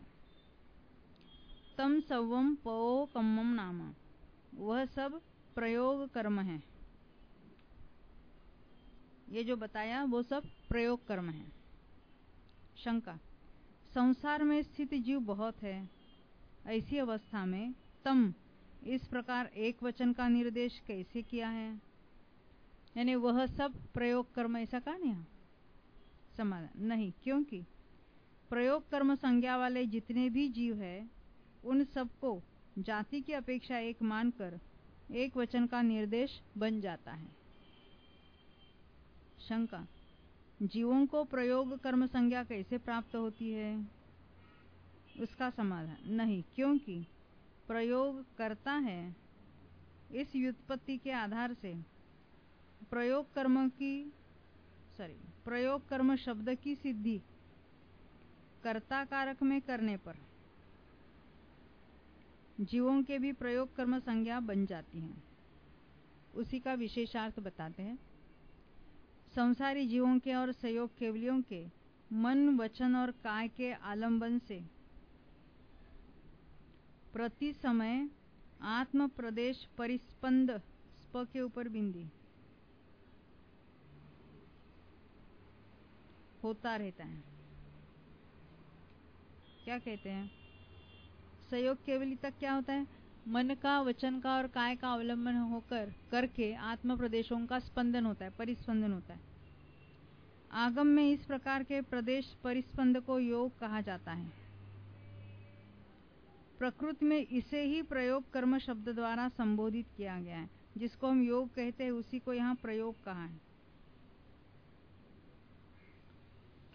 तम सवम पवोकम्मम नाम, वह सब प्रयोग कर्म है। ये जो बताया वो सब प्रयोग कर्म है। शंका, संसार में स्थित जीव बहुत है, ऐसी अवस्था में तम इस प्रकार एक वचन का निर्देश कैसे किया है? यानी वह सब प्रयोग कर्म, ऐसा कहा नहीं? समाधान नहीं, क्योंकि प्रयोग कर्म संज्ञा वाले जितने भी जीव है, उन सबको जाति की अपेक्षा एक मानकर एक वचन का निर्देश बन जाता है। शंका, जीवों को प्रयोग कर्म संज्ञा कैसे प्राप्त होती है? उसका समाधान नहीं, क्योंकि प्रयोग करता है। इस व्युत्पत्ति के आधार से प्रयोग कर्म शब्द की सिद्धि कर्ता कारक में करने पर जीवों के भी प्रयोग कर्म संज्ञा बन जाती हैं। उसी का विशेषार्थ बताते हैं। संसारी जीवों के और सहयोग केवलियों के मन, वचन और काय के आलंबन से प्रति समय आत्म प्रदेश परिस्पंद, स्प के ऊपर बिंदी, होता रहता है। क्या कहते हैं? सहयोग केवली तक क्या होता है? मन का, वचन का और काय का अवलंबन होकर करके आत्म प्रदेशों का स्पंदन होता है, परिस्पंदन होता है। आगम में इस प्रकार के प्रदेश परिस्पंद को योग कहा जाता है। प्रकृति में इसे ही प्रयोग कर्म शब्द द्वारा संबोधित किया गया है। जिसको हम योग कहते हैं, उसी को यहाँ प्रयोग कहा है।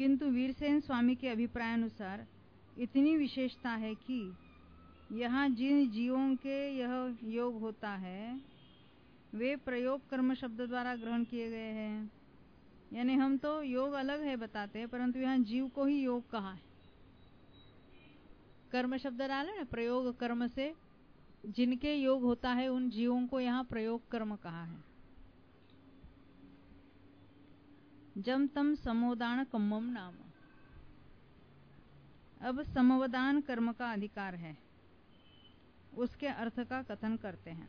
किंतु वीरसेन स्वामी के अभिप्रायानुसार इतनी विशेषता है कि यहाँ जिन जीवों के यह योग होता है वे प्रयोग कर्म शब्द द्वारा ग्रहण किए गए हैं। यानी हम तो योग अलग है बताते हैं, परंतु यहाँ जीव को ही योग कहा है। कर्म शब्द डाले ना, प्रयोग कर्म से जिनके योग होता है उन जीवों को यहाँ प्रयोग कर्म कहा है। जम तम समोदान कम्मम नाम। अब समवदान कर्म का अधिकार है, उसके अर्थ का कथन करते हैं।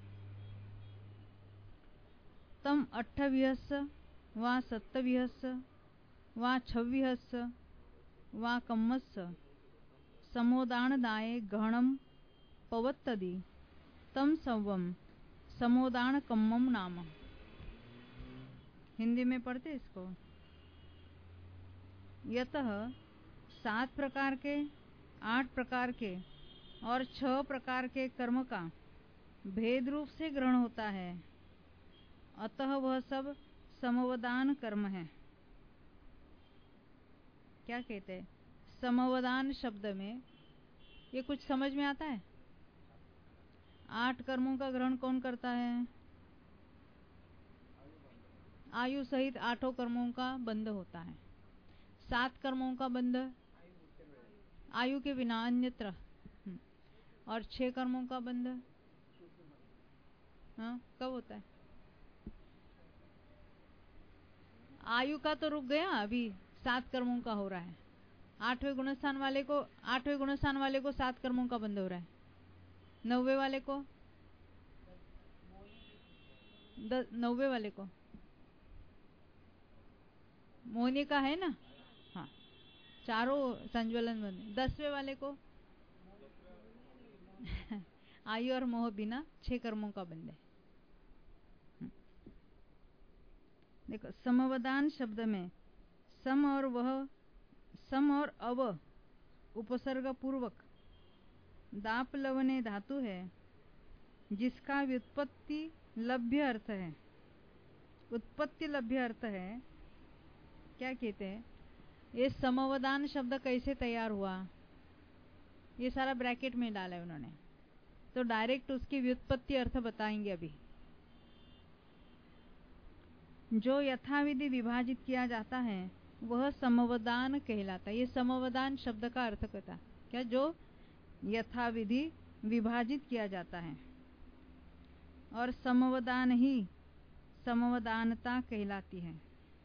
तम 28 वा 27 वा 26 वा कम्मस समोदान दाये गहणम पवत्तदि तम सवम समोदान कम्मम नाम। हिंदी में पढ़ते इसको। यतः 7 प्रकार के, 8 प्रकार के और 6 प्रकार के कर्म का भेद रूप से ग्रहण होता है, अतः वह सब समवदान कर्म है। क्या कहते हैं? समवदान शब्द में ये कुछ समझ में आता है? 8 कर्मों का ग्रहण कौन करता है? आयु सहित 8 कर्मों का बंध होता है। 7 कर्मों का बंध आयु के बिना अन्यत्र, और 6 कर्मों का बंध कब होता है? आयु का तो रुक गया, अभी 7 कर्मों का हो रहा है। 8वें गुणस्थान वाले को 7 कर्मों का बंध हो रहा है। 9वें वाले को 9वें वाले को मोहिनी का है ना, हाँ, चारों संज्वलन बंद। 10वें वाले को आयु और मोह बिना 6 कर्मों का बंध है। देखो, समवदान शब्द में सम और अव उपसर्ग पूर्वक दाप लवने धातु है, जिसका व्युत्पत्ति लभ्य अर्थ है। उत्पत्ति लभ्य अर्थ है। क्या कहते हैं? ये समवदान शब्द कैसे तैयार हुआ, ये सारा ब्रैकेट में डाला है उन्होंने, तो डायरेक्ट उसकी व्युत्पत्ति अर्थ बताएंगे अभी। जो यथाविधि विभाजित किया जाता है वह समवदान कहलाता है। ये समवदान शब्द का अर्थ कहता है क्या? जो यथाविधि विभाजित किया जाता है, और समवदान ही समवदानता कहलाती है।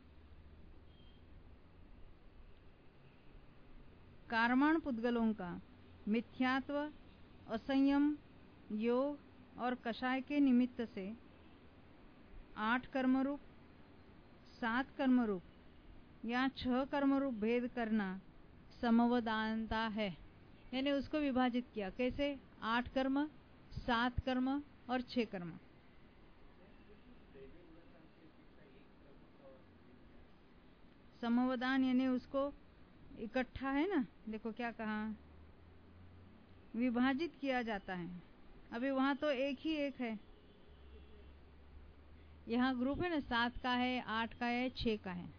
कारमाण पुद्गलों का मिथ्यात्व, असंयम, योग और कषाय के निमित्त से 8 कर्मरूप, 7 कर्मरूप या 6 कर्मरूप भेद करना समवदानता है। यानी उसको विभाजित किया कैसे? 8 कर्म, 7 कर्म और 6 कर्म। समवदान यानी उसको इकट्ठा है ना, देखो क्या कहा, विभाजित किया जाता है। अभी वहां तो एक ही एक है, यहाँ ग्रुप है ना, 7 का है, 8 का है, 6 का है।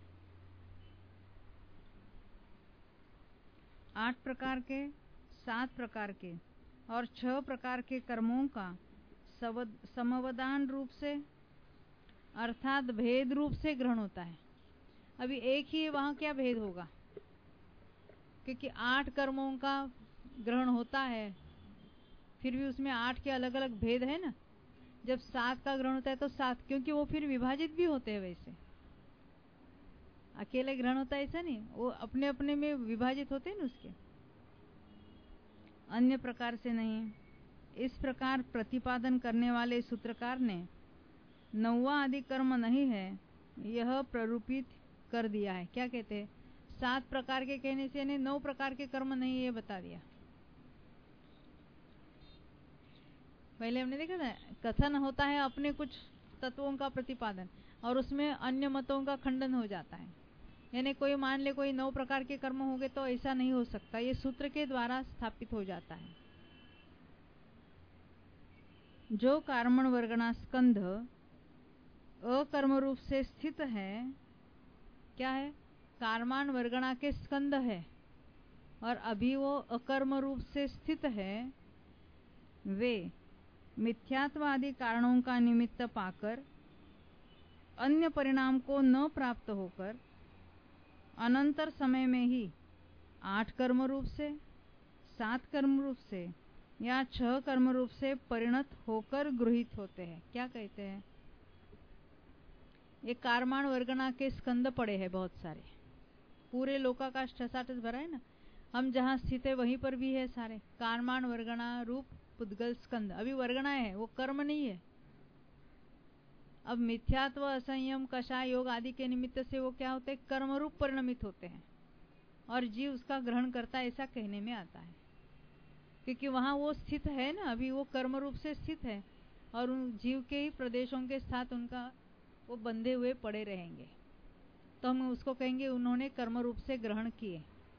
8 प्रकार के, 7 प्रकार के और 6 प्रकार के कर्मों का समवदान रूप से अर्थात भेद रूप से ग्रहण होता है। अभी एक ही, वहां क्या भेद होगा? क्योंकि 8 कर्मों का ग्रहण होता है, फिर भी उसमें 8 के अलग अलग भेद है ना। जब 7 का ग्रहण होता है तो 7, क्योंकि वो फिर विभाजित भी होते हैं। वैसे अकेले ग्रहण होता है ऐसा नहीं, वो अपने अपने में विभाजित होते हैं ना उसके, अन्य प्रकार से नहीं। इस प्रकार प्रतिपादन करने वाले सूत्रकार ने 9वां आदि कर्म नहीं है यह प्ररूपित कर दिया है। क्या कहते हैं? 7 प्रकार के कहने से यानी 9 प्रकार के कर्म नहीं, ये बता दिया। पहले हमने देखा था, कथन होता है अपने कुछ तत्वों का प्रतिपादन, और उसमें अन्य मतों का खंडन हो जाता है। यानी कोई मान ले कोई 9 प्रकार के कर्म हो गए, तो ऐसा नहीं हो सकता, ये सूत्र के द्वारा स्थापित हो जाता है। जो कर्मण वर्गना स्कंध अकर्म रूप से स्थित है, क्या है? कारमान वर्गणा के स्कंद है और अभी वो अकर्म रूप से स्थित है, वे मिथ्यात्व आदि कारणों का निमित्त पाकर अन्य परिणाम को न प्राप्त होकर अनंतर समय में ही 8 कर्म रूप से, 7 कर्म रूप से या 6 कर्म रूप से परिणत होकर गृहीत होते हैं। क्या कहते हैं? ये कारमान वर्गणा के स्कंद पड़े हैं बहुत सारे, पूरे लोकाकाश 6-7 भरा है ना, हम जहाँ स्थित है वहीं पर भी है सारे कारमान वर्गणा रूप पुद्गल स्कंद। अभी वर्गणा है, वो कर्म नहीं है। अब मिथ्यात्व, असंयम, कषाय योग आदि के निमित्त से वो क्या होते हैं? कर्म रूप परिणमित होते हैं और जीव उसका ग्रहण करता है, ऐसा कहने में आता है, क्योंकि वहाँ वो स्थित है ना, अभी वो कर्म रूप से स्थित है और उन जीव के ही प्रदेशों के साथ उनका वो बंधे हुए पड़े रहेंगे, तो हम उसको कहेंगे उन्होंने कर्म रूप से ग्रहण किए।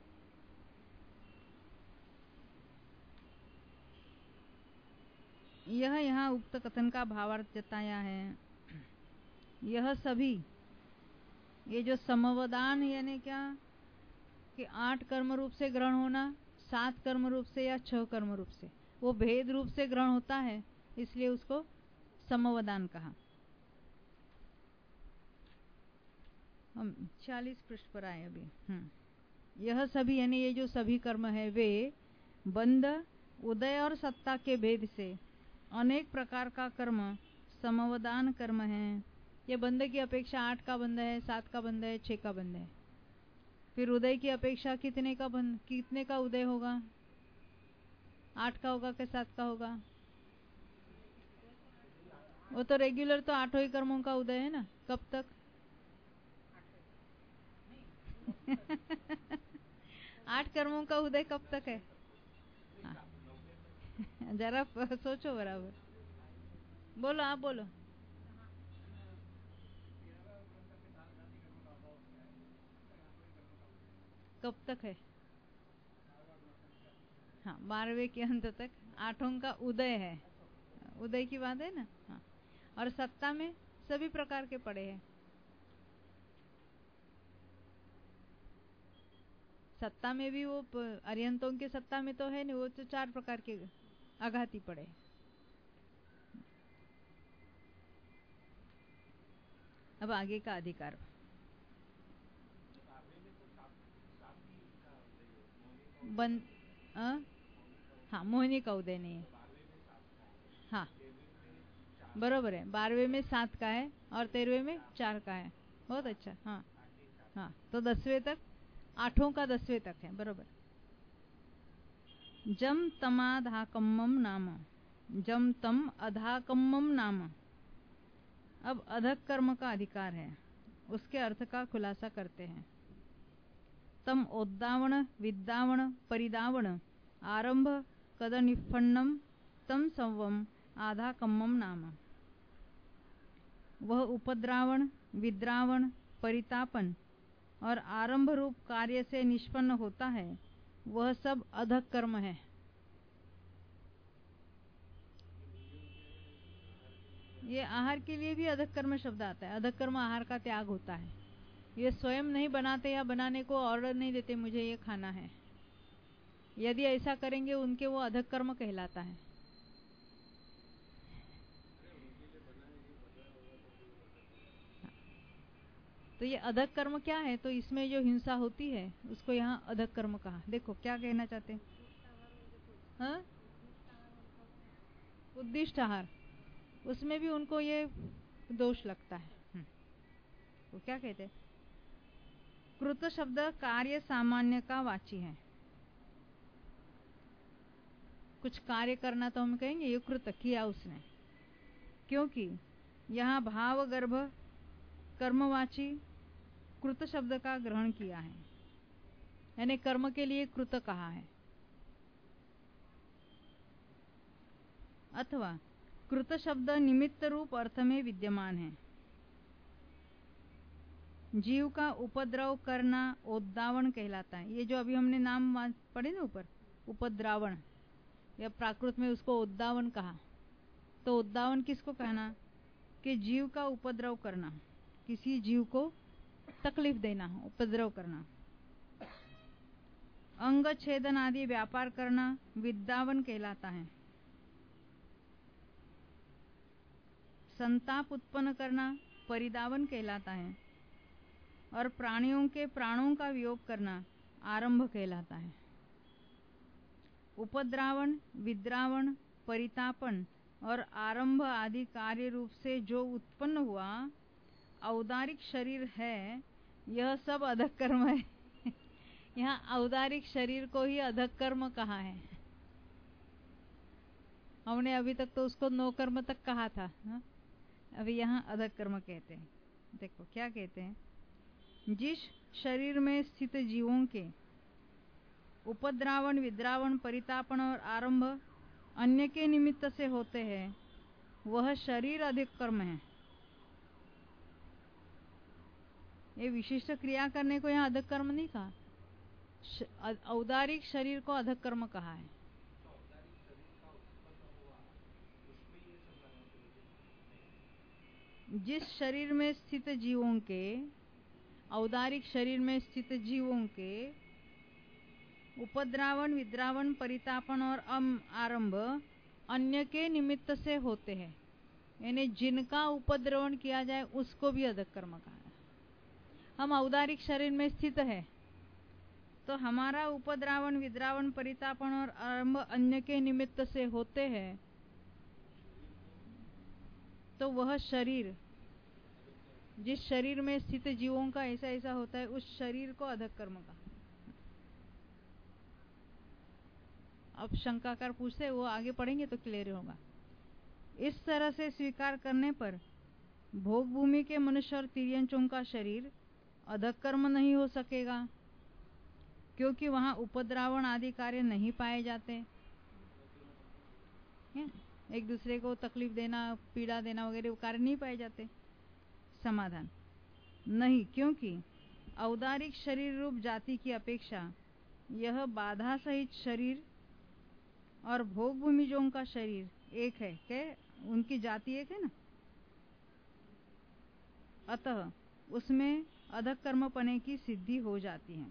यह यहाँ उक्त कथन का भावार्थ जताया है। यह सभी, ये जो समवदान यानी क्या कि 8 कर्म रूप से ग्रहण होना, 7 कर्म रूप से या 6 कर्म रूप से, वो भेद रूप से ग्रहण होता है, इसलिए उसको समवदान कहा। हम 40 पृष्ठ पर आए अभी। यह सभी यानी ये जो सभी कर्म है, वे बंध, उदय और सत्ता के भेद से अनेक प्रकार का कर्म समवदान कर्म है। ये बंध की अपेक्षा 8 का बंध है, 7 का बंध है, 6 का बंध है। फिर उदय की अपेक्षा कितने का उदय होगा? 8 का होगा कि 7 का होगा? वो तो रेगुलर तो 8 ही कर्मों का उदय है ना। कब तक? 8 कर्मों का उदय कब तक है? जरा सोचो बराबर, बोलो, आप बोलो। कब तक है? हाँ, 12वें के अंत तक 8 का उदय है, उदय की बात है ना। हाँ, और सत्ता में सभी प्रकार के पड़े हैं। सत्ता में भी वो अर्यंतों के सत्ता में तो है नहीं, वो तो 4 प्रकार के आघाती पड़े। अब आगे का अधिकार बंद। हाँ, मोहिनी का उदय नहीं है। हाँ, बरोबर है। 12वें में 7 का है और 13वें में 4 का है। बहुत अच्छा। हाँ हाँ, तो 10वें तक, 8 का 10वें तक है, बरोबर। जम तमाधाकम्मम नाम, जम तम अधाकम्मम नाम। अब अधक कर्म का अधिकार है, उसके अर्थ का खुलासा करते हैं। तम ओद्दावण, विद्दावण, परिदावण, आरंभ कदनिफन्नम तम संवम आधाकम्मम नाम। वह उपद्रावण, विद्रावण, परितापन और आरंभ रूप कार्य से निष्पन्न होता है, वह सब अधक कर्म है। ये आहार के लिए भी अधक कर्म शब्द आता है। अधक कर्म आहार का त्याग होता है। ये स्वयं नहीं बनाते या बनाने को ऑर्डर नहीं देते मुझे ये खाना है, यदि ऐसा करेंगे उनके वो अधक कर्म कहलाता है। तो ये अधक कर्म क्या है? तो इसमें जो हिंसा होती है उसको यहाँ अधक कर्म कहा। देखो क्या कहना चाहते हैं। हाँ, उद्दिष्ट आहार, उसमें भी उनको ये दोष लगता है। वो क्या कहते हैं? कृत शब्द कार्य सामान्य का वाची है। कुछ कार्य करना तो हम कहेंगे ये कृत किया उसने, क्योंकि यहाँ भाव गर्भ कर्मवाची कृत शब्द का ग्रहण किया है, यानी कर्म के लिए कृत कहा है। अथवा कृत शब्द निमित्त रूप अर्थ में विद्यमान है। जीव का उपद्रव करना उद्दावण कहलाता है। ये जो अभी हमने नाम पढ़े ना ऊपर, उपद्रावण, या प्राकृत में उसको उद्दावण कहा। तो उद्दावण किसको कहना? कि जीव का उपद्रव करना, किसी जीव को तकलीफ देना, उपद्रव करना। अंग छेदन आदि व्यापार करना विद्यावन कहलाता है। संताप उत्पन्न करना परिदावन कहलाता है। और प्राणियों के प्राणों का वियोग करना आरंभ कहलाता है। उपद्रावण, विद्रावण, परितापन और आरंभ आदि कार्य रूप से जो उत्पन्न हुआ औदारिक शरीर है, यह सब अधक कर्म है। यहाँ औदारिक शरीर को ही अधक कर्म कहा है। हमने अभी तक तो उसको नो कर्म तक कहा था, हा? अभी यहाँ अधक कर्म कहते हैं। देखो क्या कहते हैं, जिस शरीर में स्थित जीवों के उपद्रावण, विद्रावण, परितापन और आरंभ अन्य के निमित्त से होते हैं, वह शरीर अधिक कर्म है। ये विशिष्ट क्रिया करने को यहाँ अधक कर्म नहीं कहा, औदारिक शरीर को अधक कर्म कहा है। जिस शरीर में स्थित जीवों के, औदारिक शरीर में स्थित जीवों के उपद्रावण, विद्रावण, परितापन और आरंभ अन्य के निमित्त से होते हैं, यानी जिनका उपद्रवण किया जाए उसको भी अधक कर्म कहा है। हम औदारिक शरीर में स्थित है तो हमारा उपद्रावण, विद्रावण, परितापन और आरंभ अन्य के निमित्त से होते हैं, तो वह शरीर, जिस शरीर में स्थित जीवों का ऐसा ऐसा होता है, उस शरीर को अधक कर्म कहा। अब शंकाकार पूछते, वो आगे पढ़ेंगे तो क्लियर होगा। इस तरह से स्वीकार करने पर भोग भूमि के मनुष्य और तिर्यंचों का शरीर अधक कर्म नहीं हो सकेगा, क्योंकि वहां उपद्रावण आदि कार्य नहीं पाए जाते। एक दूसरे को तकलीफ देना, पीड़ा देना वगैरह कार्य नहीं पाए जाते। समाधान नहीं, क्योंकि औदारिक शरीर रूप जाति की अपेक्षा यह बाधा सहित शरीर और भोग भूमिजों का शरीर एक है। क्या उनकी जाति एक है ना, अतः उसमें अधक कर्म पने की सिद्धि हो जाती है।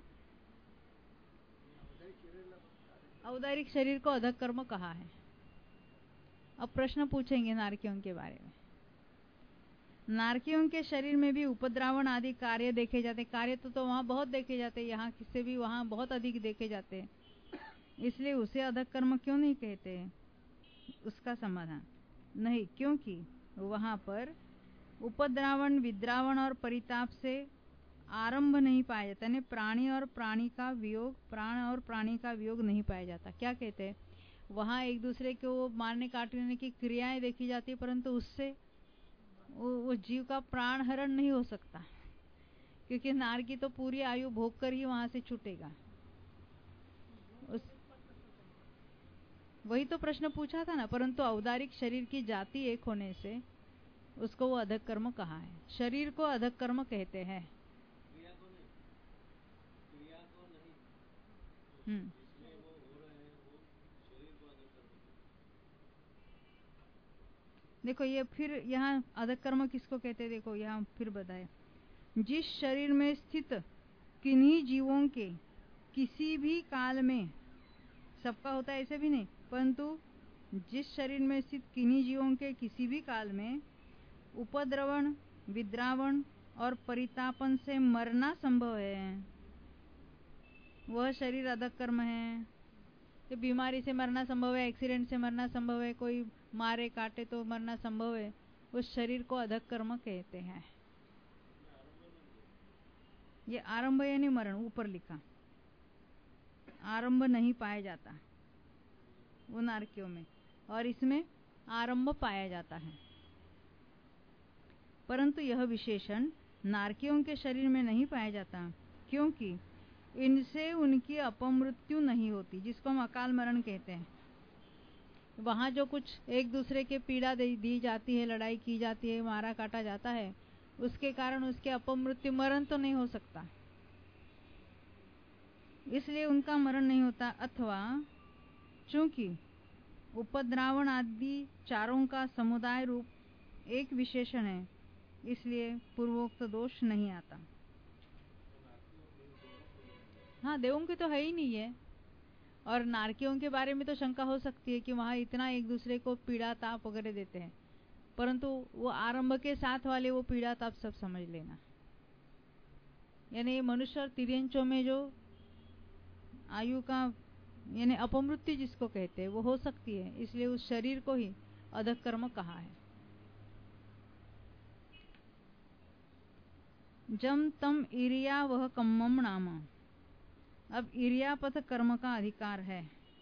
औदारिक शरीर को अधक कर्म कहा है। अब प्रश्न पूछेंगे नारकियों के बारे में। नारकियों के शरीर में भी उपद्रावण आदि कार्य देखे जाते। कार्य तो वहां बहुत देखे जाते, यहाँ किससे भी वहां बहुत अधिक देखे जाते हैं, इसलिए उसे अधक कर्म क्यों नहीं कहते? उसका समाधान नहीं, क्योंकि वहां पर उपद्रावण, विद्रावण और परिताप से आरंभ नहीं पाया जाता, यानी प्राणी और प्राणी का वियोग, प्राण और प्राणी का वियोग नहीं पाया जाता। क्या कहते हैं, वहां एक दूसरे को मारने काटने की क्रियाएं देखी जाती है, परंतु उससे वो जीव का प्राण हरण नहीं हो सकता, क्योंकि नार की तो पूरी आयु भोग कर ही वहां से छूटेगा। वही तो प्रश्न पूछा था ना, परंतु औदारिक शरीर की जाति एक होने से उसको वो अधक कर्म कहा है। शरीर को अधक कर्म कहते हैं। देखो ये फिर यहाँ अधक कर्म किसको कहते हैं, देखो यहाँ फिर बताए, जिस शरीर में स्थित किन्हीं जीवों के किसी भी काल में, सबका होता है ऐसे भी नहीं, परंतु जिस शरीर में स्थित किन्हीं जीवों के किसी भी काल में उपद्रवण, विद्रावण और परितापन से मरना संभव है, वह शरीर अधक कर्म है। तो बीमारी से मरना संभव है, एक्सीडेंट से मरना संभव है, कोई मारे काटे तो मरना संभव है, उस शरीर को अधक कर्म कहते हैं। ये आरंभ यानी मरण, ऊपर लिखा, आरंभ नहीं पाया जाता वो नारकियों में, और इसमें आरंभ पाया जाता है। परंतु यह विशेषण नारकियों के शरीर में नहीं पाया जाता, क्योंकि इनसे उनकी अपमृत्यु नहीं होती, जिसको हम अकाल मरण कहते हैं। वहां जो कुछ एक दूसरे के पीड़ा दी जाती है, लड़ाई की जाती है, मारा काटा जाता है, उसके कारण उसके अपमृत्यु, मरण तो नहीं हो सकता, इसलिए उनका मरण नहीं होता। अथवा चूंकि उपद्रावण आदि चारों का समुदाय रूप एक विशेषण है, इसलिए पूर्वोक्त दोष नहीं आता। हाँ, देवों की तो है ही नहीं है। और नारकियों के बारे में तो शंका हो सकती है कि वहाँ इतना एक दूसरे को पीड़ा ताप वगैरह देते हैं, परंतु वो आरंभ के साथ वाले वो पीड़ा ताप सब समझ लेना। यानी मनुष्य और तिर्यंचों में जो आयु का यानी अपमृत्यु जिसको कहते हैं वो हो सकती है, इसलिए उस शरीर को ही अधक कर्म कहा है। जम तम इरिया वह कम्मम नाम। अब इरियापथ कर्म का अधिकार है,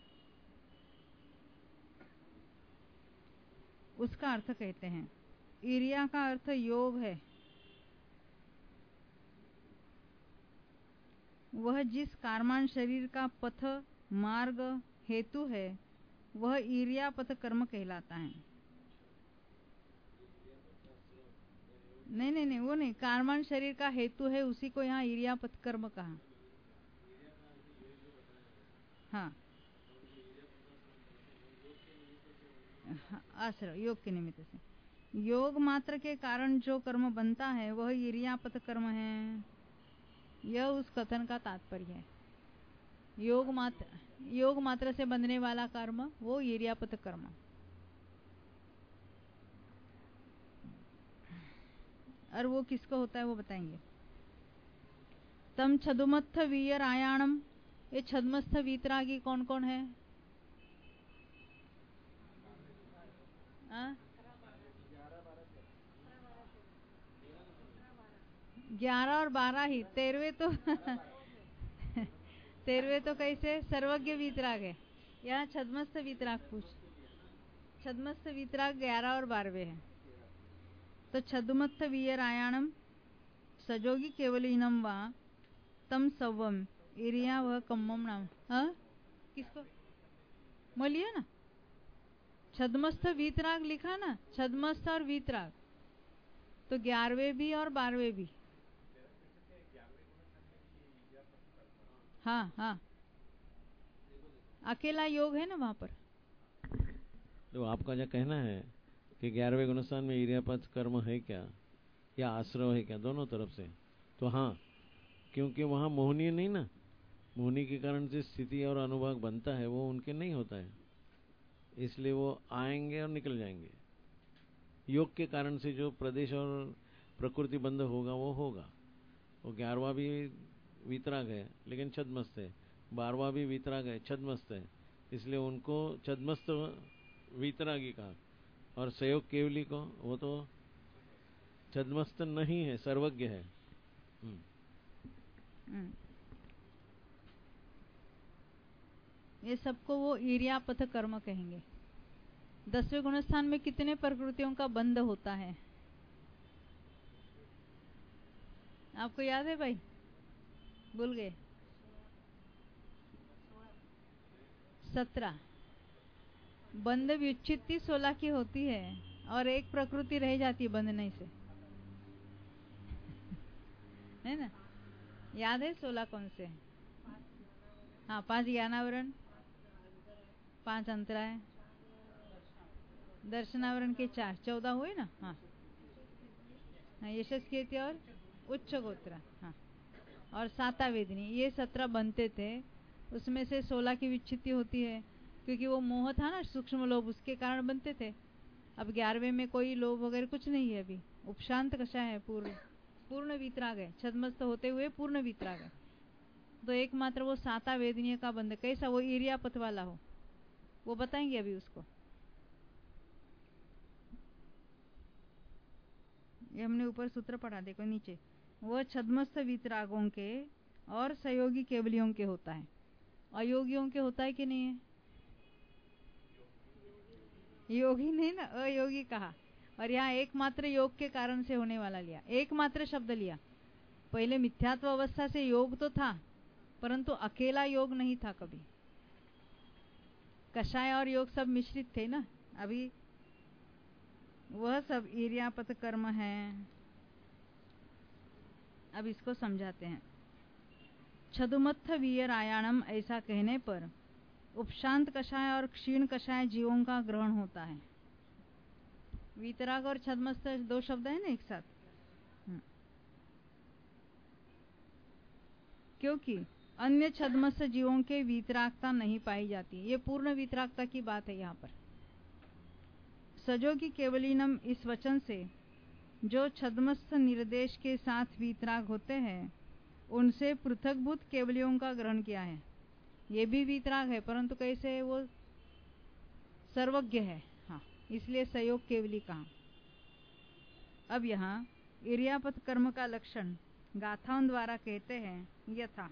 उसका अर्थ कहते हैं। इरिया का अर्थ योग है। वह जिस कार्मान शरीर का पथ मार्ग हेतु है वह इरियापथ कर्म कहलाता है। नहीं, वो नहीं, कार्मान शरीर का हेतु है उसी को यहाँ इरियापथ कर्म कहा। हाँ, आश्रय योग के निमित्त से, योग मात्र के कारण जो कर्म बनता है वह इरियापथ कर्म है, यह उस कथन का तात्पर्य है। योग मात्र से बनने वाला कर्म वो इरियापथ कर्म। और वो किसको होता है वो बताएंगे। तम छदुमत्थ वीयर आयाणम। ये छदमस्थ वीतरागी कौन कौन है? 11 और 12 ही, 13वें तो 13वें तो कैसे सर्वज्ञ वीतराग है। यहाँ छदमस्थ वीतराग पूछ, छदमस्थ वीतराग 11 और 12वें है। तो छदुमत्थ वीयर आयाणम सजोगी केवलीनम वा तम सवम इरिया वह कम्मम नाम। किसको बोलिए ना, छदमस्थ वीतराग लिखा ना, छदमस्थ और वीतराग तो 11वें भी और 12वें भी। हाँ, अकेला योग है ना वहां पर। तो आपका जो कहना है कि 11वें गुणस्थान में इरियापथ कर्म है क्या या आश्रव है क्या, दोनों तरफ से, तो हाँ, क्योंकि वहाँ मोहनी नहीं ना, मोहनी के कारण से स्थिति और अनुभाग बनता है वो उनके नहीं होता है, इसलिए वो आएंगे और निकल जाएंगे। योग के कारण से जो प्रदेश और प्रकृति बंध होगा वो होगा। वो 11वां भी वीतराग है लेकिन छदमस्त है, 12वां भी वीतराग है छदमस्त है, इसलिए उनको छदमस्त वीतरागी कहा। और सहयोग केवली को वो तो छदमस्त नहीं है, सर्वज्ञ है। ये सबको वो इरियापथ कर्म कहेंगे। 10वें गुणस्थान में कितने प्रकृतियों का बंध होता है आपको याद है भाई? भूल गए? 17 बंध व्युच्छित्ति 16 की होती है और एक प्रकृति रह जाती है बंधने से, है ना? याद है 16 कौन से? हाँ, 5 ज्ञानावरण, 5 अंतराय, दर्शनावरण के 4, 14 हुए ना। हाँ, यशस कीर्ति और उच्च गोत्र, हाँ, और 7 वेदनी, ये 17 बनते थे। उसमें से 16 की विच्छित्ति होती है क्योंकि वो मोह था ना, सूक्ष्म लोभ, उसके कारण बनते थे। अब 11वें में कोई लोभ वगैरह कुछ नहीं है, अभी उपशांत कषाय है, पूर्ण वीतराग है, छदमस्त होते हुए पूर्ण वीतराग है। तो एकमात्र वो 7 वेदनीय का बंध कैसा, वो इरियापथ वाला हो, वो बताएंगे अभी उसको। ये हमने ऊपर सूत्र पढ़ा, देखो नीचे, वह छदमस्त वीतरागों के और सहयोगी केवलियों के होता है। अयोगियों के होता है कि नहीं है? योगी नहीं ना, अयोगी कहा। और यहाँ एकमात्र योग के कारण से होने वाला लिया, एकमात्र शब्द लिया। पहले मिथ्यात्व अवस्था से योग तो था परंतु अकेला योग नहीं था कभी। कषाय और योग सब मिश्रित थे ना, अभी वह सब इरियापथ कर्म है। अब इसको समझाते हैं। छदुमत्थ वीयर आयाणम ऐसा कहने पर उपशांत कषाय और क्षीण कषाय जीवों का ग्रहण होता है। वीतराग और छदमस्त 2 शब्द है ना एक साथ। क्योंकि अन्य छद्मस्थ जीवों के वीतरागता नहीं पाई जाती। ये पूर्ण वीतरागता की बात है यहाँ पर। सजोगी केवलीनम इस वचन से जो छद्मस्थ निर्देश के साथ वीतराग होते हैं उनसे पृथकभूत केवलियों का ग्रहण किया है। ये भी वीतराग है परंतु कैसे है, वो सर्वज्ञ है। हाँ, इसलिए सहयोग केवली कहा। अब यहाँ इरियापत कर्म का लक्षण गाथाओं द्वारा कहते हैं यथा।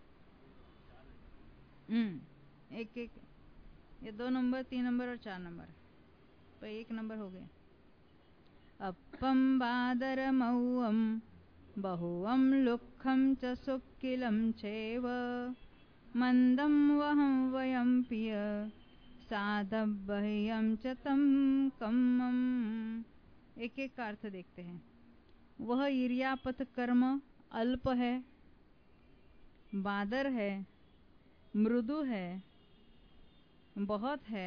एक एक, ये 2 नंबर, 3 नंबर और 4 नंबर, तो 1 नंबर हो गए। अपम बादरमौअम बहुअम लुक्खम च सुक्किलम चैव मंदम वहं वयं पिय साधब्बह्यं च तम कम्मम। एक एक का अर्थ देखते हैं। वह इरियापत कर्म अल्प है, बादर है, मृदु है, बहुत है,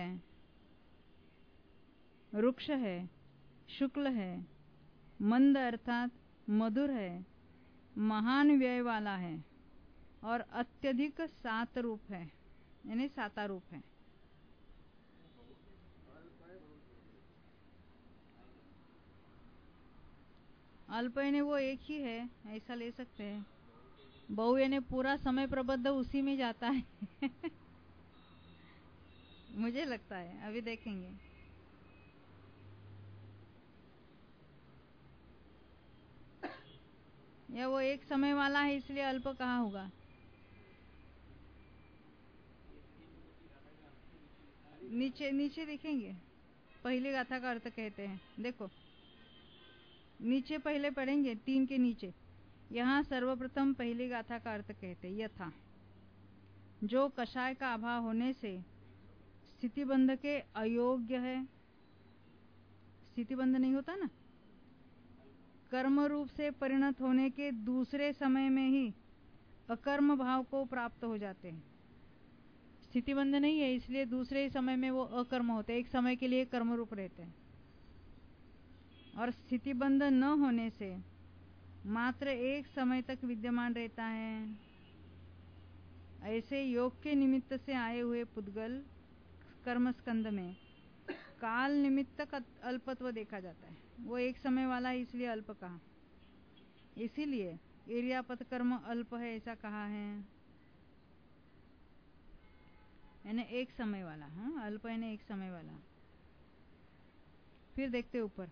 रुक्ष है, शुक्ल है, मंद अर्थात मधुर है, महान व्यय वाला है और अत्यधिक सात रूप है, यानी सातारूप है। अल्प यानी वो एक ही है, ऐसा ले सकते हैं। बहु यानी पूरा समय प्रबद्ध उसी में जाता है मुझे लगता है, अभी देखेंगे। या वो एक समय वाला है इसलिए अल्प कहा होगा। नीचे नीचे देखेंगे, पहली गाथा का अर्थ कहते हैं। देखो नीचे पहले पढ़ेंगे, 3 के नीचे। यहाँ सर्वप्रथम पहली गाथा का अर्थ कहते यथा। जो कषाय का अभाव होने से स्थितिबंध के अयोग्य है। स्थितिबंध नहीं होता ना, कर्म रूप से परिणत होने के दूसरे समय में ही अकर्म भाव को प्राप्त हो जाते हैं। स्थितिबंध नहीं है इसलिए दूसरे समय में वो अकर्म होते हैं, एक समय के लिए कर्म रूप रहते हैं। और स्थितिबंध न होने से मात्र एक समय तक विद्यमान रहता है। ऐसे योग के निमित्त से आए हुए पुद्गल कर्म स्कंद में काल निमित्तक अल्पत्व देखा जाता है। वो एक समय वाला है इसलिए अल्प कहा। इसीलिए इरियापत कर्म अल्प है ऐसा कहा है, यानी एक समय वाला। हाँ, अल्प यानी एक समय वाला। फिर देखते ऊपर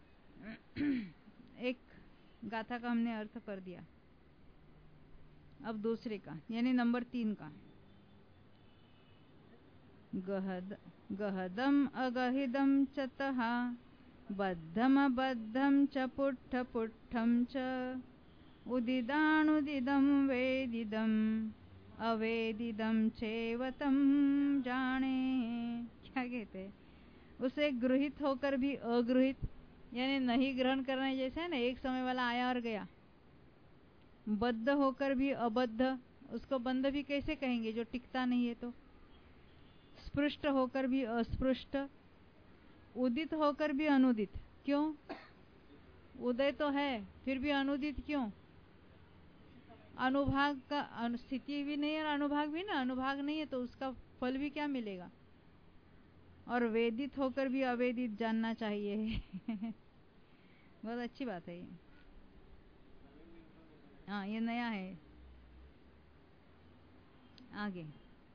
एक गाथा का हमने अर्थ कर दिया। अब दूसरे का यानी नंबर 3 का। गहदम अगहिदम च तहा बद्धम अबद्धम च पुट्ठ पुट्ठम च उदिदानुदिदम वेदिदम अवेदिदम चेवतम जाने। क्या कहते हैं, उसे गृहित होकर भी अगृहित यानी नहीं ग्रहण करना, जैसे है ना एक समय वाला आया और गया। बद्ध होकर भी अबद्ध, उसको बंध भी कैसे कहेंगे जो टिकता नहीं है। तो स्पृष्ट होकर भी अस्पृष्ट, उदित होकर भी अनुदित। क्यों? उदय तो है फिर भी अनुदित क्यों? अनुभाग का स्थिति भी नहीं और अनुभाग भी ना, अनुभाग नहीं है तो उसका फल भी क्या मिलेगा। और वेदित होकर भी अवेदित जानना चाहिए बहुत अच्छी बात है ये। हाँ, ये नया है। आगे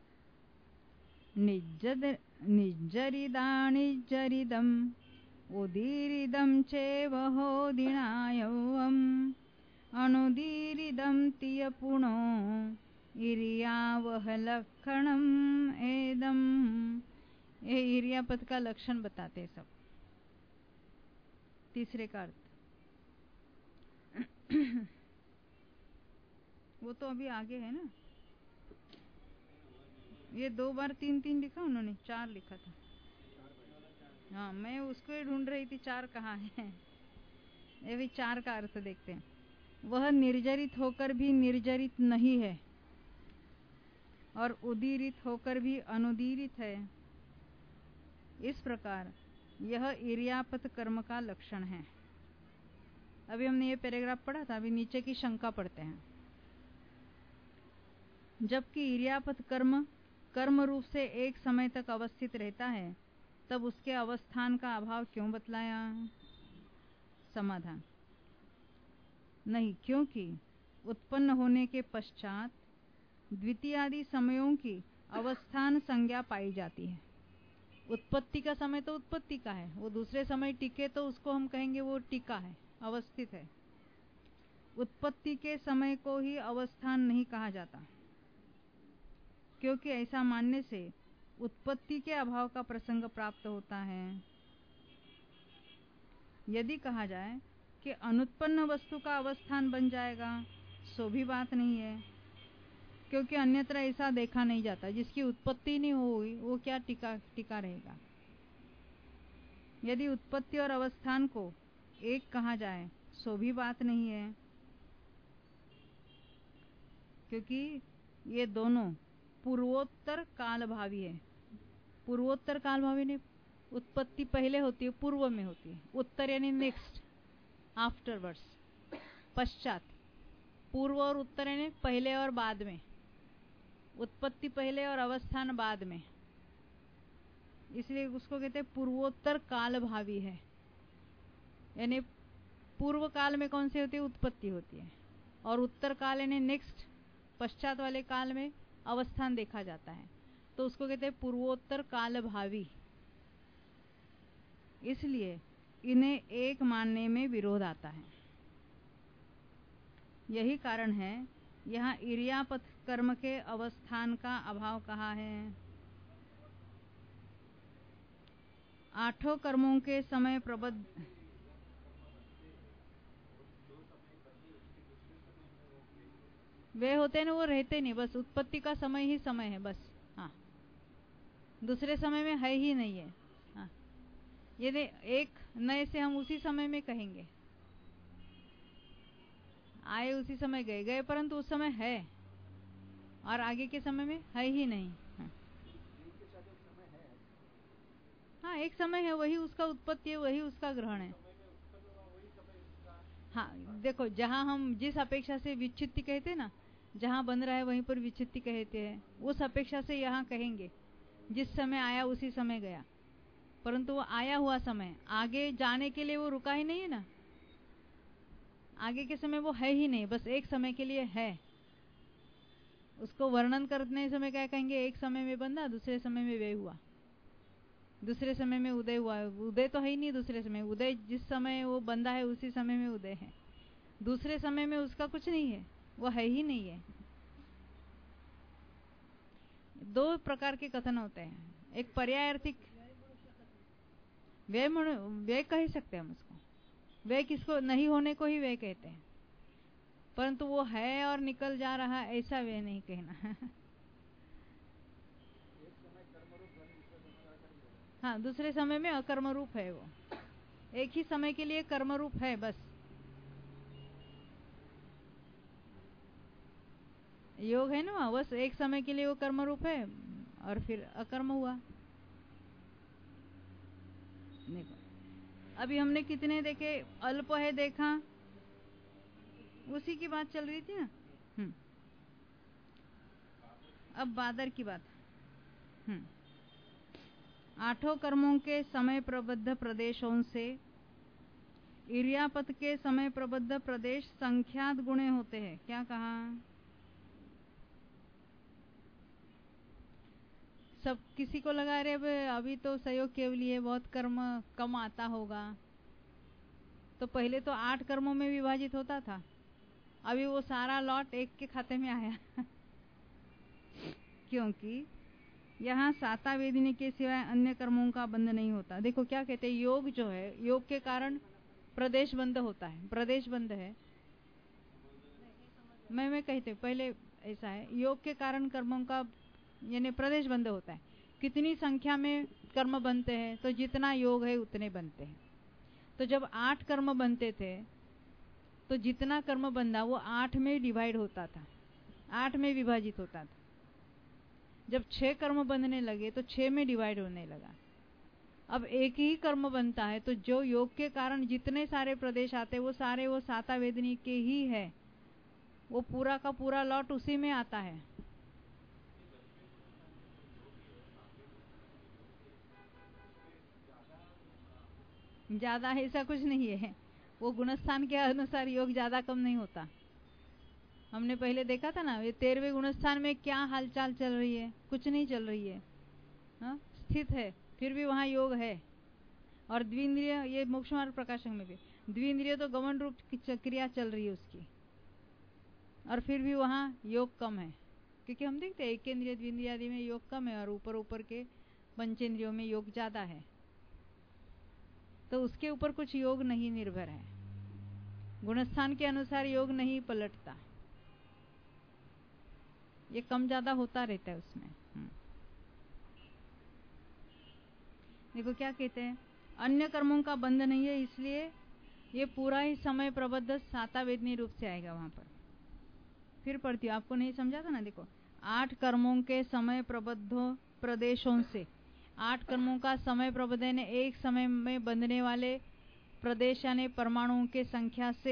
निज्जरिदानिज्जरिदम उदीरिदम चेव होदिनायवम अनुदीरिदम तियपुणो इरियावह लक्षणम एदम। ये इरियापद का लक्षण बताते सब। तीसरे का अर्थ वो तो अभी आगे है ना। ये 2 बार 3-3 लिखा उन्होंने, 4 लिखा था। हाँ, मैं उसको ही ढूंढ रही थी 4 कहाँ है। ये भी 4 का अर्थ देखते हैं। वह निर्जरित होकर भी निर्जरित नहीं है और उदीरित होकर भी अनुदीरित है। इस प्रकार यह इरियापत कर्म का लक्षण है। अभी हमने ये पैराग्राफ पढ़ा था, अभी नीचे की शंका पढ़ते हैं। जबकि इरियापथ कर्म रूप से एक समय तक अवस्थित रहता है, तब उसके अवस्थान का अभाव क्यों बतलाया? समाधान: नहीं, क्योंकि उत्पन्न होने के पश्चात द्वितीयादि समयों की अवस्थान संज्ञा पाई जाती है। उत्पत्ति का समय तो उत्पत्ति का है, वो दूसरे समय टिके तो उसको हम कहेंगे वो टिका है, अवस्थित है। उत्पत्ति के समय को ही अवस्थान नहीं कहा जाता, क्योंकि ऐसा मानने से उत्पत्ति के अभाव का प्रसंग प्राप्त होता है। यदि कहा जाए कि अनुत्पन्न वस्तु का अवस्थान बन जाएगा, सो भी बात नहीं है, क्योंकि अन्यत्र ऐसा देखा नहीं जाता। जिसकी उत्पत्ति नहीं हुई वो क्या टिका रहेगा। यदि उत्पत्ति और अवस्थान को एक कहा जाए, सो भी बात नहीं है, क्योंकि ये दोनों पूर्वोत्तर कालभावी है। पूर्वोत्तर कालभावी ने उत्पत्ति पहले होती है, पूर्व में होती है। उत्तर यानी नेक्स्ट, आफ्टरवर्ड्स, पश्चात। पूर्व और उत्तर यानी पहले और बाद में। उत्पत्ति पहले और अवस्थान बाद में, इसलिए उसको कहते हैं पूर्वोत्तर कालभावी है। यानी पूर्व काल में कौन सी होती है? उत्पत्ति होती है, और उत्तर काल यानी नेक्स्ट, पश्चात वाले काल में अवस्थान देखा जाता है, तो उसको कहते हैं पूर्वोत्तर कालभावी। इसलिए इन्हें एक मानने में विरोध आता है। यही कारण है यहाँ इरियापथ कर्म के अवस्थान का अभाव कहा है। आठों कर्मों के समय प्रबद्ध वे होते ना, वो रहते नहीं, बस उत्पत्ति का समय ही समय है बस। हाँ, दूसरे समय में है ही नहीं है। हाँ, यदि एक नए से हम उसी समय में कहेंगे, आए उसी समय गए, परंतु उस समय है और आगे के समय में है ही नहीं। हाँ, एक समय है, वही उसका उत्पत्ति है, वही उसका ग्रहण है। हाँ, देखो, जहाँ हम जिस अपेक्षा से विच्छित्ति कहते हैं ना, जहाँ बन रहा है वहीं पर विच्छित्ति कहते हैं, उस अपेक्षा से यहाँ कहेंगे जिस समय आया उसी समय गया। परंतु वो आया हुआ समय आगे जाने के लिए वो रुका ही नहीं है ना, आगे के समय वो है ही नहीं, बस एक समय के लिए है। उसको वर्णन करने समय क्या कहेंगे? एक समय में बंधा, दूसरे समय में वे हुआ, दूसरे समय में उदय हुआ। उदय तो है ही नहीं दूसरे समय, उदय जिस समय वो बंधा है उसी समय में उदय है, दूसरे समय में उसका कुछ नहीं है, वो है ही नहीं है। दो प्रकार के कथन होते हैं, एक पर्यायार्थिक, वे कह सकते हैं हम उसको, वे किसको नहीं होने को ही वे कहते हैं, परंतु वो है और निकल जा रहा, ऐसा वे नहीं कहना। हाँ, दूसरे समय में अकर्म रूप है, वो एक ही समय के लिए कर्म रूप है बस। योग है ना, बस एक समय के लिए वो कर्म रूप है और फिर अकर्म हुआ। देखो, अभी हमने कितने देखे? अल्प है देखा, उसी की बात चल रही थी ना। अब बादर की बात। आठों कर्मों के समय प्रबद्ध प्रदेशों से इरियापथ के समय प्रबद्ध प्रदेश संख्यात गुणे होते हैं। क्या कहा? सब किसी को लगा रहे अभी तो सहयोग केवल है, बहुत कर्म कम आता होगा। तो पहले तो 8 कर्मों में विभाजित होता था, अभी वो सारा लॉट एक के खाते में आया। क्योंकि यहाँ साता वेदिनी के सिवाय अन्य कर्मों का बंध नहीं होता। देखो क्या कहते हैं, योग जो है, योग के कारण प्रदेश बंध होता है, प्रदेश बंध है। मैं कहते पहले ऐसा है, योग के कारण कर्मों का यानी प्रदेश बंध होता है। कितनी संख्या में कर्म बनते हैं, तो जितना योग है उतने बनते हैं। तो जब 8 कर्म बनते थे तो जितना कर्म बंधा वो 8 में डिवाइड होता था, 8 में विभाजित होता था। जब 6 कर्म बनने लगे तो 6 में डिवाइड होने लगा। अब एक ही कर्म बनता है, तो जो योग के कारण जितने सारे प्रदेश आते वो सारे वो साता वेदनी के ही है, वो पूरा का पूरा लॉट उसी में आता है। ज्यादा ऐसा कुछ नहीं है। वो गुणस्थान के अनुसार योग ज्यादा कम नहीं होता। हमने पहले देखा था ना, ये 13वें गुणस्थान में क्या हालचाल चल रही है, कुछ नहीं चल रही है, हाँ स्थित है, फिर भी वहाँ योग है। और द्विंद्रिय, ये मोक्ष मार्ग प्रकाशक में भी द्विंद्रिय तो गमन रूप क्रिया चल रही है उसकी, और फिर भी वहाँ योग कम है। क्योंकि हम देखते हैं एकेंद्रिय द्विंद्रिय आदि में योग कम है और ऊपर ऊपर के पंचेंद्रियों में योग ज्यादा है, तो उसके ऊपर कुछ योग नहीं निर्भर है। गुणस्थान के अनुसार योग नहीं पलटता, ये कम ज्यादा होता रहता है उसमें। देखो क्या कहते हैं, अन्य कर्मों का बंध नहीं है, इसलिए ये पूरा ही समय प्रबद्ध सातावेदनी रूप से आएगा वहां पर। फिर पढ़ती हूँ, आपको नहीं समझा था ना। देखो 8 कर्मों के समय प्रबद्ध प्रदेशों से, 8 कर्मों का समय प्रबद्ध ने एक समय में बंधने वाले प्रदेश यानी परमाणुओं के संख्या से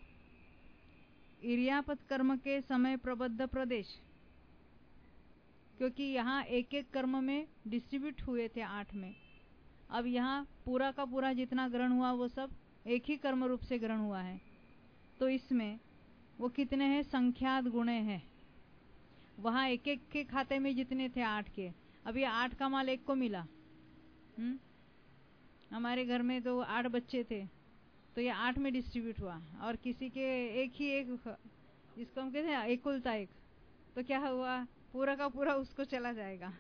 इरियापत कर्म के समय प्रबद्ध प्रदेश, क्योंकि यहाँ एक एक कर्म में डिस्ट्रीब्यूट हुए थे 8 में, अब यहाँ पूरा का पूरा जितना ग्रहण हुआ वो सब एक ही कर्म रूप से ग्रहण हुआ है। तो इसमें वो कितने हैं, संख्यात गुणे हैं। वहां एक एक के खाते में जितने थे 8 के, अब ये 8 का माल एक को मिला। हमारे घर में तो 8 बच्चे थे, तो ये 8 में डिस्ट्रीब्यूट हुआ, और किसी के एक ही एक, जिसको हम कहते हैं एकुलता एक, तो क्या हुआ, पूरा का पूरा उसको चला जाएगा।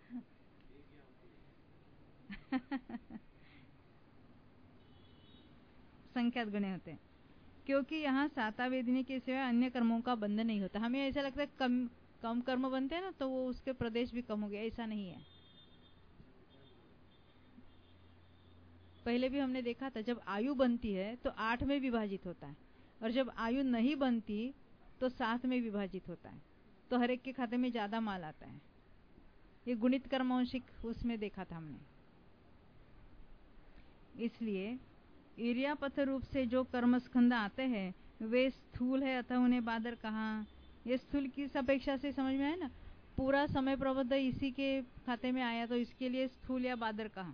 संख्यात गुणे होते हैं, क्योंकि यहाँ सातावेदिनी के सिवाय अन्य कर्मों का बंधन नहीं होता। हमें ऐसा लगता है कम कर्म बनते हैं ना, तो वो उसके प्रदेश भी कम हो गया, ऐसा नहीं है। पहले भी हमने देखा था, जब आयु बनती है तो 8 में विभाजित होता है, और जब आयु नहीं बनती तो 7 में विभाजित होता है, तो हर एक के खाते में ज्यादा माल आता है। ये गुणित कर्मांशिक उसमें देखा था हमने। इसलिए इरियापथ रूप से जो कर्मस्कंद आते हैं वे स्थूल है, अतः उन्हें बादर कहा। ये स्थूल किस अपेक्षा से समझ में आया ना, पूरा समय प्रबद्ध इसी के खाते में आया, तो इसके लिए स्थूल या बादर कहा।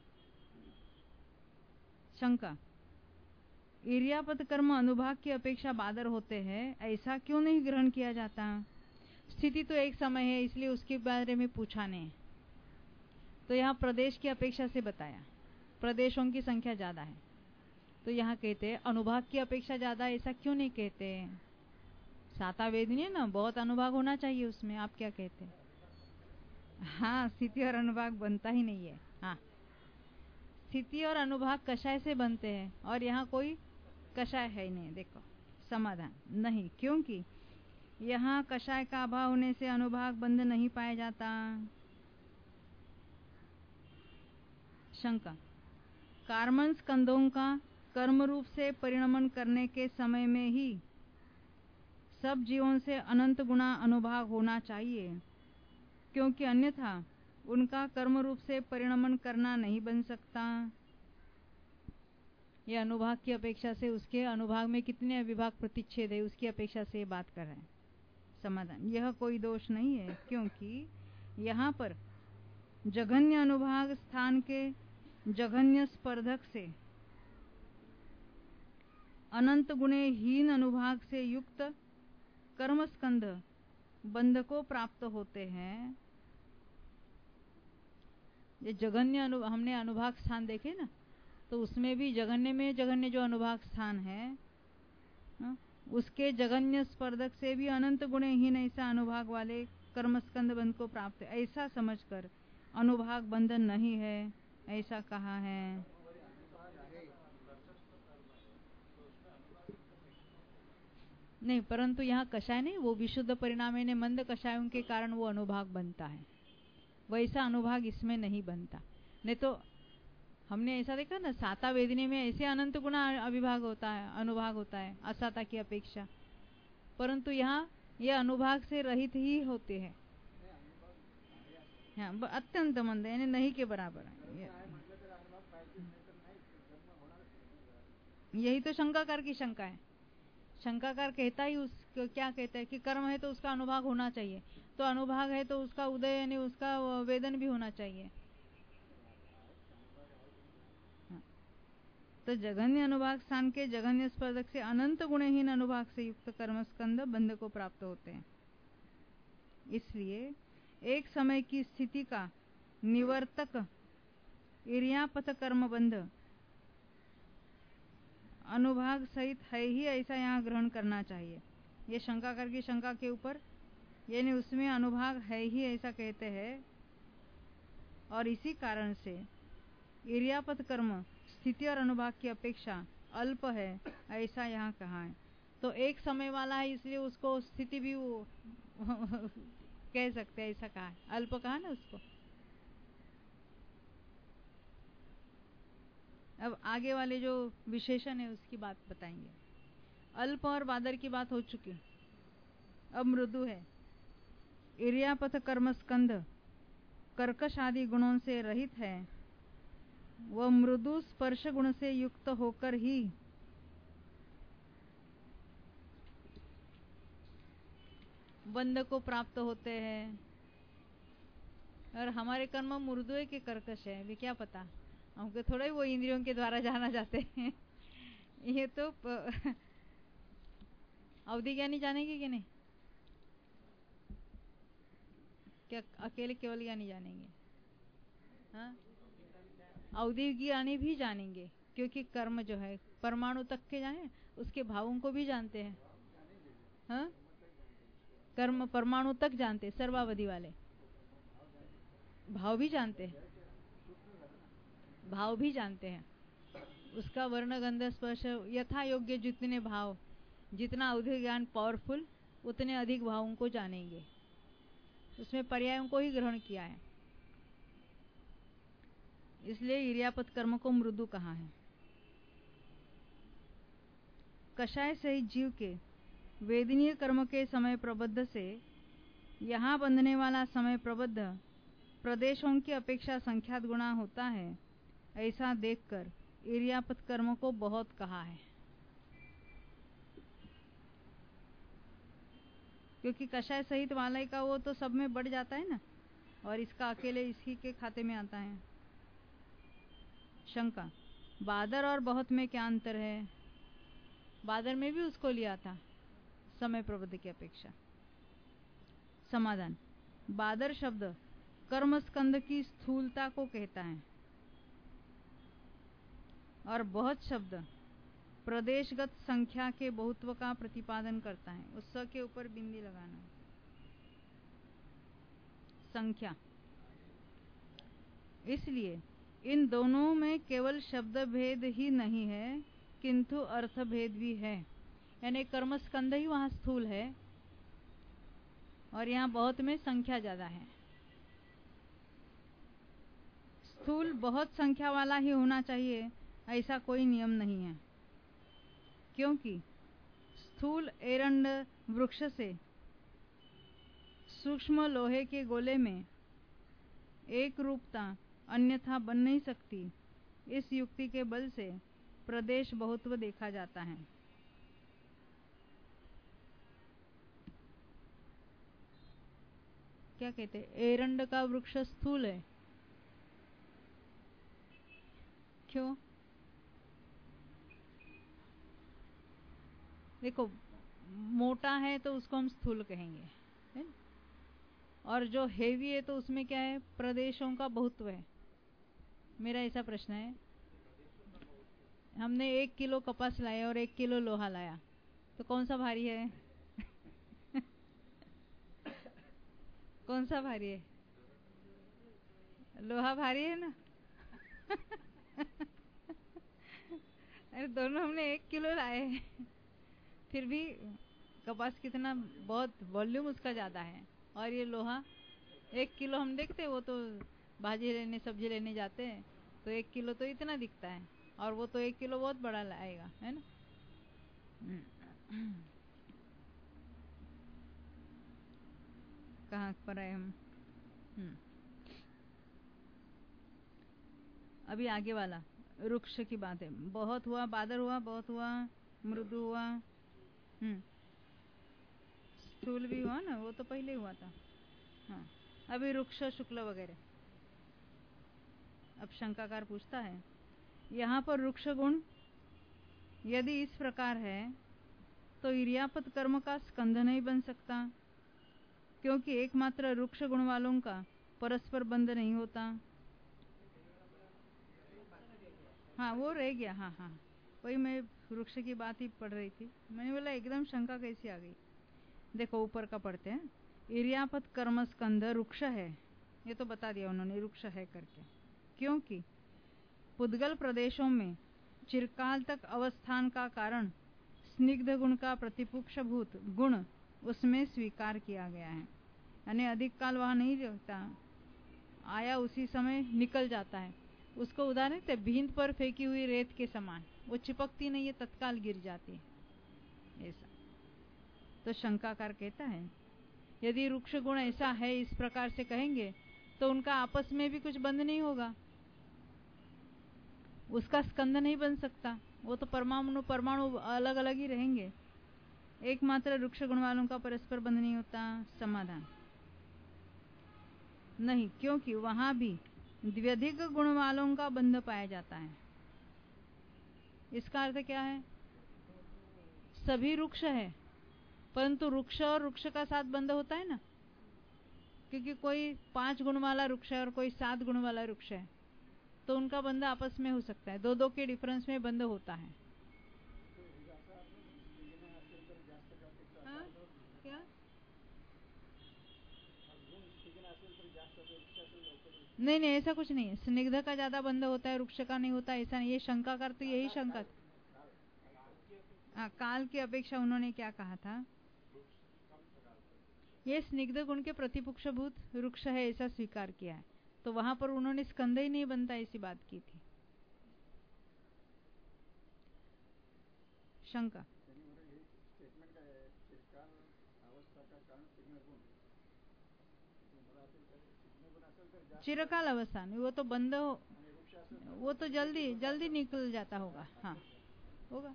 शंका, इरियापथ कर्म अनुभाग की अपेक्षा बादर होते हैं, ऐसा क्यों नहीं ग्रहण किया जाता। स्थिति तो एक समय है, इसलिए उसके बारे में पूछा नहीं, तो यहाँ प्रदेश की अपेक्षा से बताया, प्रदेशों की संख्या ज्यादा है, तो यहाँ कहते हैं अनुभाग की अपेक्षा ज्यादा, ऐसा क्यों नहीं कहते। सातावेदनी है ना, बहुत अनुभाग होना चाहिए उसमें, आप क्या कहते हैं। हाँ, स्थिति और अनुभाग बनता ही नहीं है। हाँ, स्थिति और अनुभाग कषाय से बनते हैं, और यहाँ कोई कषाय है ही नहीं। देखो समाधान नहीं, क्योंकि यहाँ कषाय का अभाव होने से अनुभाग बंध नहीं पाया जाता। शंका, कार्मन स्कंदों का कर्म रूप से परिणमन करने के समय में ही सब जीवों से अनंत गुना अनुभाग होना चाहिए, क्योंकि अन्यथा उनका कर्म रूप से परिणमन करना नहीं बन सकता। यह अनुभाग की अपेक्षा से, उसके अनुभाग में कितने अविभाग प्रतिच्छेद है उसकी अपेक्षा से बात कर रहे हैं। समाधान, यह कोई दोष नहीं है, क्योंकि यहाँ पर जघन्य अनुभाग स्थान के जघन्य स्पर्धक से अनंत गुणे हीन अनुभाग से युक्त कर्मस्कंध बंध को प्राप्त होते हैं। ये जघन्य हमने अनुभाग स्थान देखे ना, तो उसमें भी जघन्य में जघन्य जो अनुभाग स्थान है उसके जघन्य स्पर्धक से भी अनंत गुणे हीन ऐसा अनुभाग वाले कर्मस्कंद बंध को प्राप्त है, ऐसा समझकर अनुभाग बंधन नहीं है ऐसा कहा है। नहीं, परंतु यहाँ कषाय नहीं, वो विशुद्ध परिणाम है, मंद कषायों के कारण वो अनुभाग बनता है, वैसा अनुभाग इसमें नहीं बनता। नहीं तो हमने ऐसा देखा ना, साता वेदनी में ऐसे अनंत गुना अविभाग होता है, अनुभाग होता है असाता की अपेक्षा, परंतु यहाँ ये अनुभाग से रहित ही होते हैं। हाँ, अत्यंत मंद यानी नहीं के बराबर है। यही तो शंकाकार की शंका है। शंकाकार कहता ही उसको क्या कहता है कि कर्म है तो उसका अनुभाग होना चाहिए, तो अनुभाग है तो उसका उदय यानी उसका वेदन भी होना चाहिए। तो जघन्य अनुभाग स्थान के जघन्य स्पर्धक से अनंत गुणहीन अनुभाग से युक्त कर्मस्कंद बंध को प्राप्त होते हैं। इसलिए एक समय की स्थिति का निवर्तक इर्यापथ कर्म बंध अनुभाग सहित है ही, ऐसा यहाँ ग्रहण करना चाहिए। ये शंकाकार की शंका के ऊपर, यानी उसमें अनुभाग है ही ऐसा कहते हैं, और इसी कारण से इर्यापथ कर्म स्थिति और अनुभाग की अपेक्षा अल्प है ऐसा यहाँ कहा है। तो एक समय वाला है, इसलिए उसको स्थिति भी वो कह सकते हैं, ऐसा कहा है, अल्प कहा ना उसको। अब आगे वाले जो विशेषण है उसकी बात बताएंगे। अल्प और बादर की बात हो चुकी, अब मृदु है। इर्यापथ कर्म स्कंध कर्कश आदि गुणों से रहित है, वह मृदु स्पर्श गुण से युक्त होकर ही बंध को प्राप्त होते हैं। और हमारे कर्म मृदु है कि कर्कश है, वे क्या पता, हमको थोड़ा ही वो इंद्रियों के द्वारा जाना जाते हैं। ये तो अवधि ज्ञानी जानेंगे कि नहीं? क्या अकेले केवल ज्ञानी जानेंगे? हाँ, अवधि ज्ञानी भी जानेंगे, क्योंकि कर्म जो है परमाणु तक के जाने, उसके भावों को भी जानते हैं। हाँ, कर्म परमाणु तक जानते, सर्वावधि वाले भाव भी जानते हैं, भाव भी जानते हैं। उसका वर्ण गंध स्पर्श यथा योग्य, जितने भाव, जितना अवधि ज्ञान पावरफुल, उतने अधिक भावों को जानेंगे। उसमें पर्यायों को ही ग्रहण किया है, इसलिए इर्यापथ कर्म को मृदु कहा है। कषाय सहित जीव के वेदनीय कर्म के समय प्रबद्ध से यहाँ बंधने वाला समय प्रबद्ध प्रदेशों की अपेक्षा संख्यात गुणा होता है, ऐसा देखकर इर्यापथ कर्म को बहुत कहा है। क्योंकि कषाय सहित वाले का वो तो सब में बढ़ जाता है ना, और इसका अकेले इसी के खाते में आता है। शंका, बादर और बहुत में क्या अंतर है? बादर में भी उसको लिया था समय प्रबुद्ध की अपेक्षा। समाधान, बादर शब्द कर्म स्कंद की स्थूलता को कहता है, और बहुत शब्द प्रदेशगत संख्या के बहुत्व का प्रतिपादन करता है। उस स के ऊपर बिंदी लगाना, संख्या। इसलिए इन दोनों में केवल शब्द भेद ही नहीं है, किंतु अर्थ भेद भी है। यानी कर्म स्कंद ही वहां स्थूल है, और यहाँ बहुत में संख्या ज्यादा है। स्थूल बहुत संख्या वाला ही होना चाहिए ऐसा कोई नियम नहीं है, क्योंकि स्थूल एरंड वृक्ष से सूक्ष्म लोहे के गोले में एक रूपता अन्यथा बन नहीं सकती। इस युक्ति के बल से प्रदेश बहुत्व देखा जाता है। क्या कहते हैं? एरंड का वृक्ष स्थूल है, क्यों? देखो, मोटा है तो उसको हम स्थूल कहेंगे, है? और जो हेवी है तो उसमें क्या है? प्रदेशों का बहुत्व है। मेरा ऐसा प्रश्न है, हमने 1 किलो कपास लाया और 1 किलो लोहा लाया, तो कौन सा भारी है? कौन सा भारी है? लोहा भारी है ना। अरे दोनों हमने 1 किलो लाए, फिर भी कपास कितना, बहुत वॉल्यूम उसका ज्यादा है, और ये लोहा 1 किलो हम देखते, वो तो भाजी लेने सब्जी लेने जाते हैं तो 1 किलो तो इतना दिखता है, और वो तो 1 किलो बहुत बड़ा लाएगा, है ना। कहाँ पर आए हम? अभी आगे वाला वृक्ष की बात है। बहुत हुआ, बादर हुआ, बहुत हुआ, मृदु हुआ, स्थूल भी हुआ ना, वो तो पहले हुआ था। हाँ, अभी वृक्ष शुक्ल वगैरह। अब शंकाकार पूछता है, यहाँ पर वृक्ष गुण यदि इस प्रकार है तो इर्यापत कर्म का स्कंध नहीं बन सकता, क्योंकि एकमात्र रुक्ष गुण वालों का परस्पर बंध नहीं होता। हाँ वो रह गया। हाँ हाँ वही मैं वृक्ष की बात ही पढ़ रही थी। मैंने बोला एकदम शंका कैसी आ गई। देखो ऊपर का पढ़ते हैं। इर्यापत कर्म स्कंध रुक्ष है, ये तो बता दिया उन्होंने रुक्ष है करके, क्योंकि पुद्गल प्रदेशों में चिरकाल तक अवस्थान का कारण स्निग्ध गुण का प्रतिपुक्षभूत गुण उसमें स्वीकार किया गया है, यानी अधिक काल वहां नहीं रहता, आया उसी समय निकल जाता है। उसको उदाहरण थे भिंत पर फेंकी हुई रेत के समान, वो चिपकती नहीं है, तत्काल गिर जाती है ऐसा। तो शंकाकार कहता है यदि रुक्ष गुण ऐसा है, इस प्रकार से कहेंगे तो उनका आपस में भी कुछ बंध नहीं होगा, उसका स्कंद नहीं बन सकता, वो तो परमाणु परमाणु अलग अलग ही रहेंगे, एकमात्र रुक्ष गुण वालों का परस्पर बंध नहीं होता। समाधान नहीं, क्योंकि वहां भी द्व्यधिक गुण वालों का बंध पाया जाता है। इसका अर्थ क्या है? सभी रुक्ष है, परंतु रुक्ष और रुक्ष का साथ बंध होता है ना, क्योंकि कोई 5 गुण वाला रुक्ष है और कोई 7 गुण वाला रुक्ष है, तो उनका बंध आपस में हो सकता है, 2-2 के डिफरेंस में बंध होता है। हाँ? क्या नहीं नहीं ऐसा कुछ नहीं है। स्निग्ध का ज्यादा बंध होता है, रुक्ष का नहीं होता, ऐसा नहीं। ये शंका कर तो यही शंका काल की अपेक्षा उन्होंने क्या कहा था, ये स्निग्ध गुण के प्रतिपुक्षभूत रुक्ष है ऐसा स्वीकार किया है, तो वहां पर उन्होंने स्कंद ही नहीं बनता ऐसी बात की थी। शंका चिरकाल अवस्थान, वो तो बंद हो, वो तो जल्दी जल्दी निकल जाता होगा। हाँ होगा,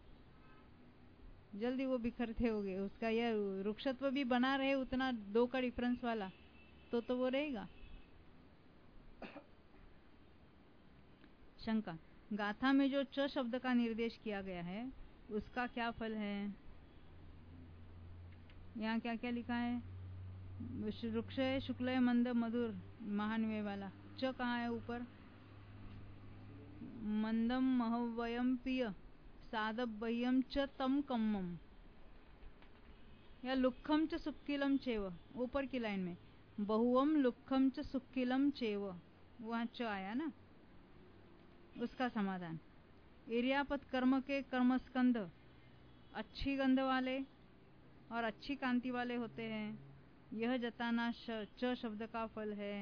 जल्दी वो बिखरते होंगे, उसका यह वृक्षत्व भी बना रहे उतना 2 का डिफरेंस वाला, तो वो रहेगा। शंका गाथा में जो च शब्द का निर्देश किया गया है उसका क्या फल है? यहाँ क्या क्या लिखा है? वृक्ष शुक्ल मंद मधुर महान्वय वाला, च कहाँ है ऊपर? मंदम महवयम पिय सादब्बह्यम च तम कम्मम, या लुक्खम च सुक्किलम चेव, ऊपर की लाइन में बहुवम लुक्खम च सुक्किलम चेव, वहां च आया ना, उसका समाधान। इर्यापत कर्म के कर्मस्कंध अच्छी गंध वाले और अच्छी कांति वाले होते हैं, यह जताना च शब्द का फल है।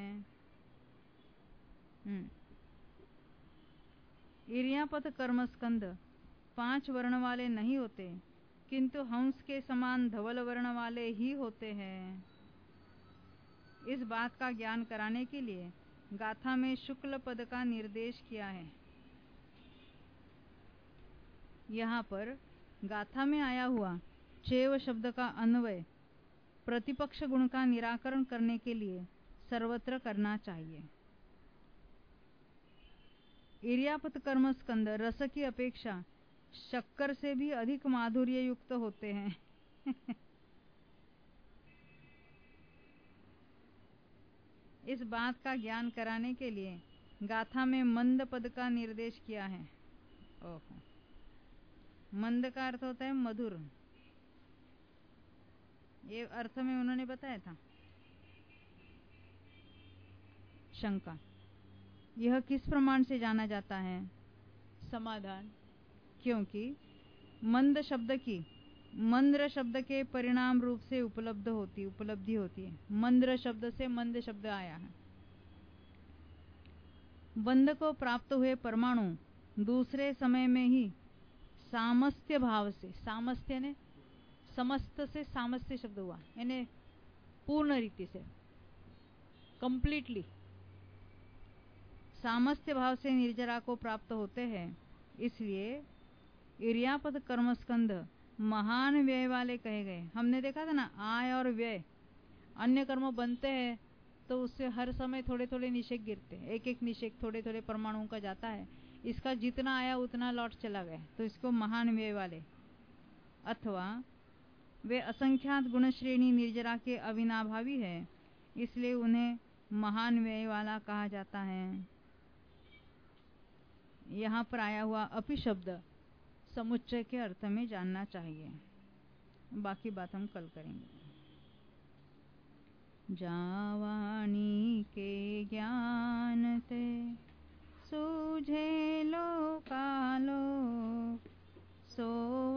इर्यापत कर्मस्कंध 5 वर्ण वाले नहीं होते, किंतु हंस के समान धवल वर्ण वाले ही होते हैं। इस बात का ज्ञान कराने के लिए गाथा में शुक्ल पद का निर्देश किया है। यहाँ पर गाथा में आया हुआ चेव शब्द का अन्वय प्रतिपक्ष गुण का निराकरण करने के लिए सर्वत्र करना चाहिए। इर्यापत कर्म स्कंद रस की अपेक्षा शक्कर से भी अधिक माधुर्य युक्त होते हैं। इस बात का ज्ञान कराने के लिए गाथा में मंद पद का निर्देश किया है। ओहो, मंद का अर्थ होता है मधुर, ये अर्थ में उन्होंने बताया था। शंका यह किस प्रमाण से जाना जाता है? समाधान क्योंकि मंद शब्द की मंद्र शब्द के परिणाम रूप से उपलब्धि होती है। मंद्र शब्द से मंद शब्द आया है। बंध को प्राप्त हुए परमाणु दूसरे समय में ही सामस्थ्य भाव से, सामस्थ्य ने समस्त से सामस्थ्य शब्द हुआ, यानी पूर्ण रीति से, कंप्लीटली सामस्थ्य भाव से निर्जरा को प्राप्त होते हैं। इसलिए इर्यापत कर्मस्कंध महान व्यय वाले कहे गए। हमने देखा था ना, आय और व्यय, अन्य कर्म बनते हैं तो उससे हर समय थोड़े थोड़े निषेक गिरते हैं, एक एक निषेक थोड़े थोड़े परमाणुओं का जाता है, इसका जितना आया उतना लौट चला गया, तो इसको महान व्यय वाले। अथवा वे असंख्यात गुण श्रेणी निर्जरा के अविनाभावी है, इसलिए उन्हें महान व्यय वाला कहा जाता है। यहाँ पर आया हुआ अपि शब्द समुच्चय के अर्थ में जानना चाहिए, बाकी बात हम कल करेंगे। जावाणी के ज्ञान ते सूझे लोकालोक, सो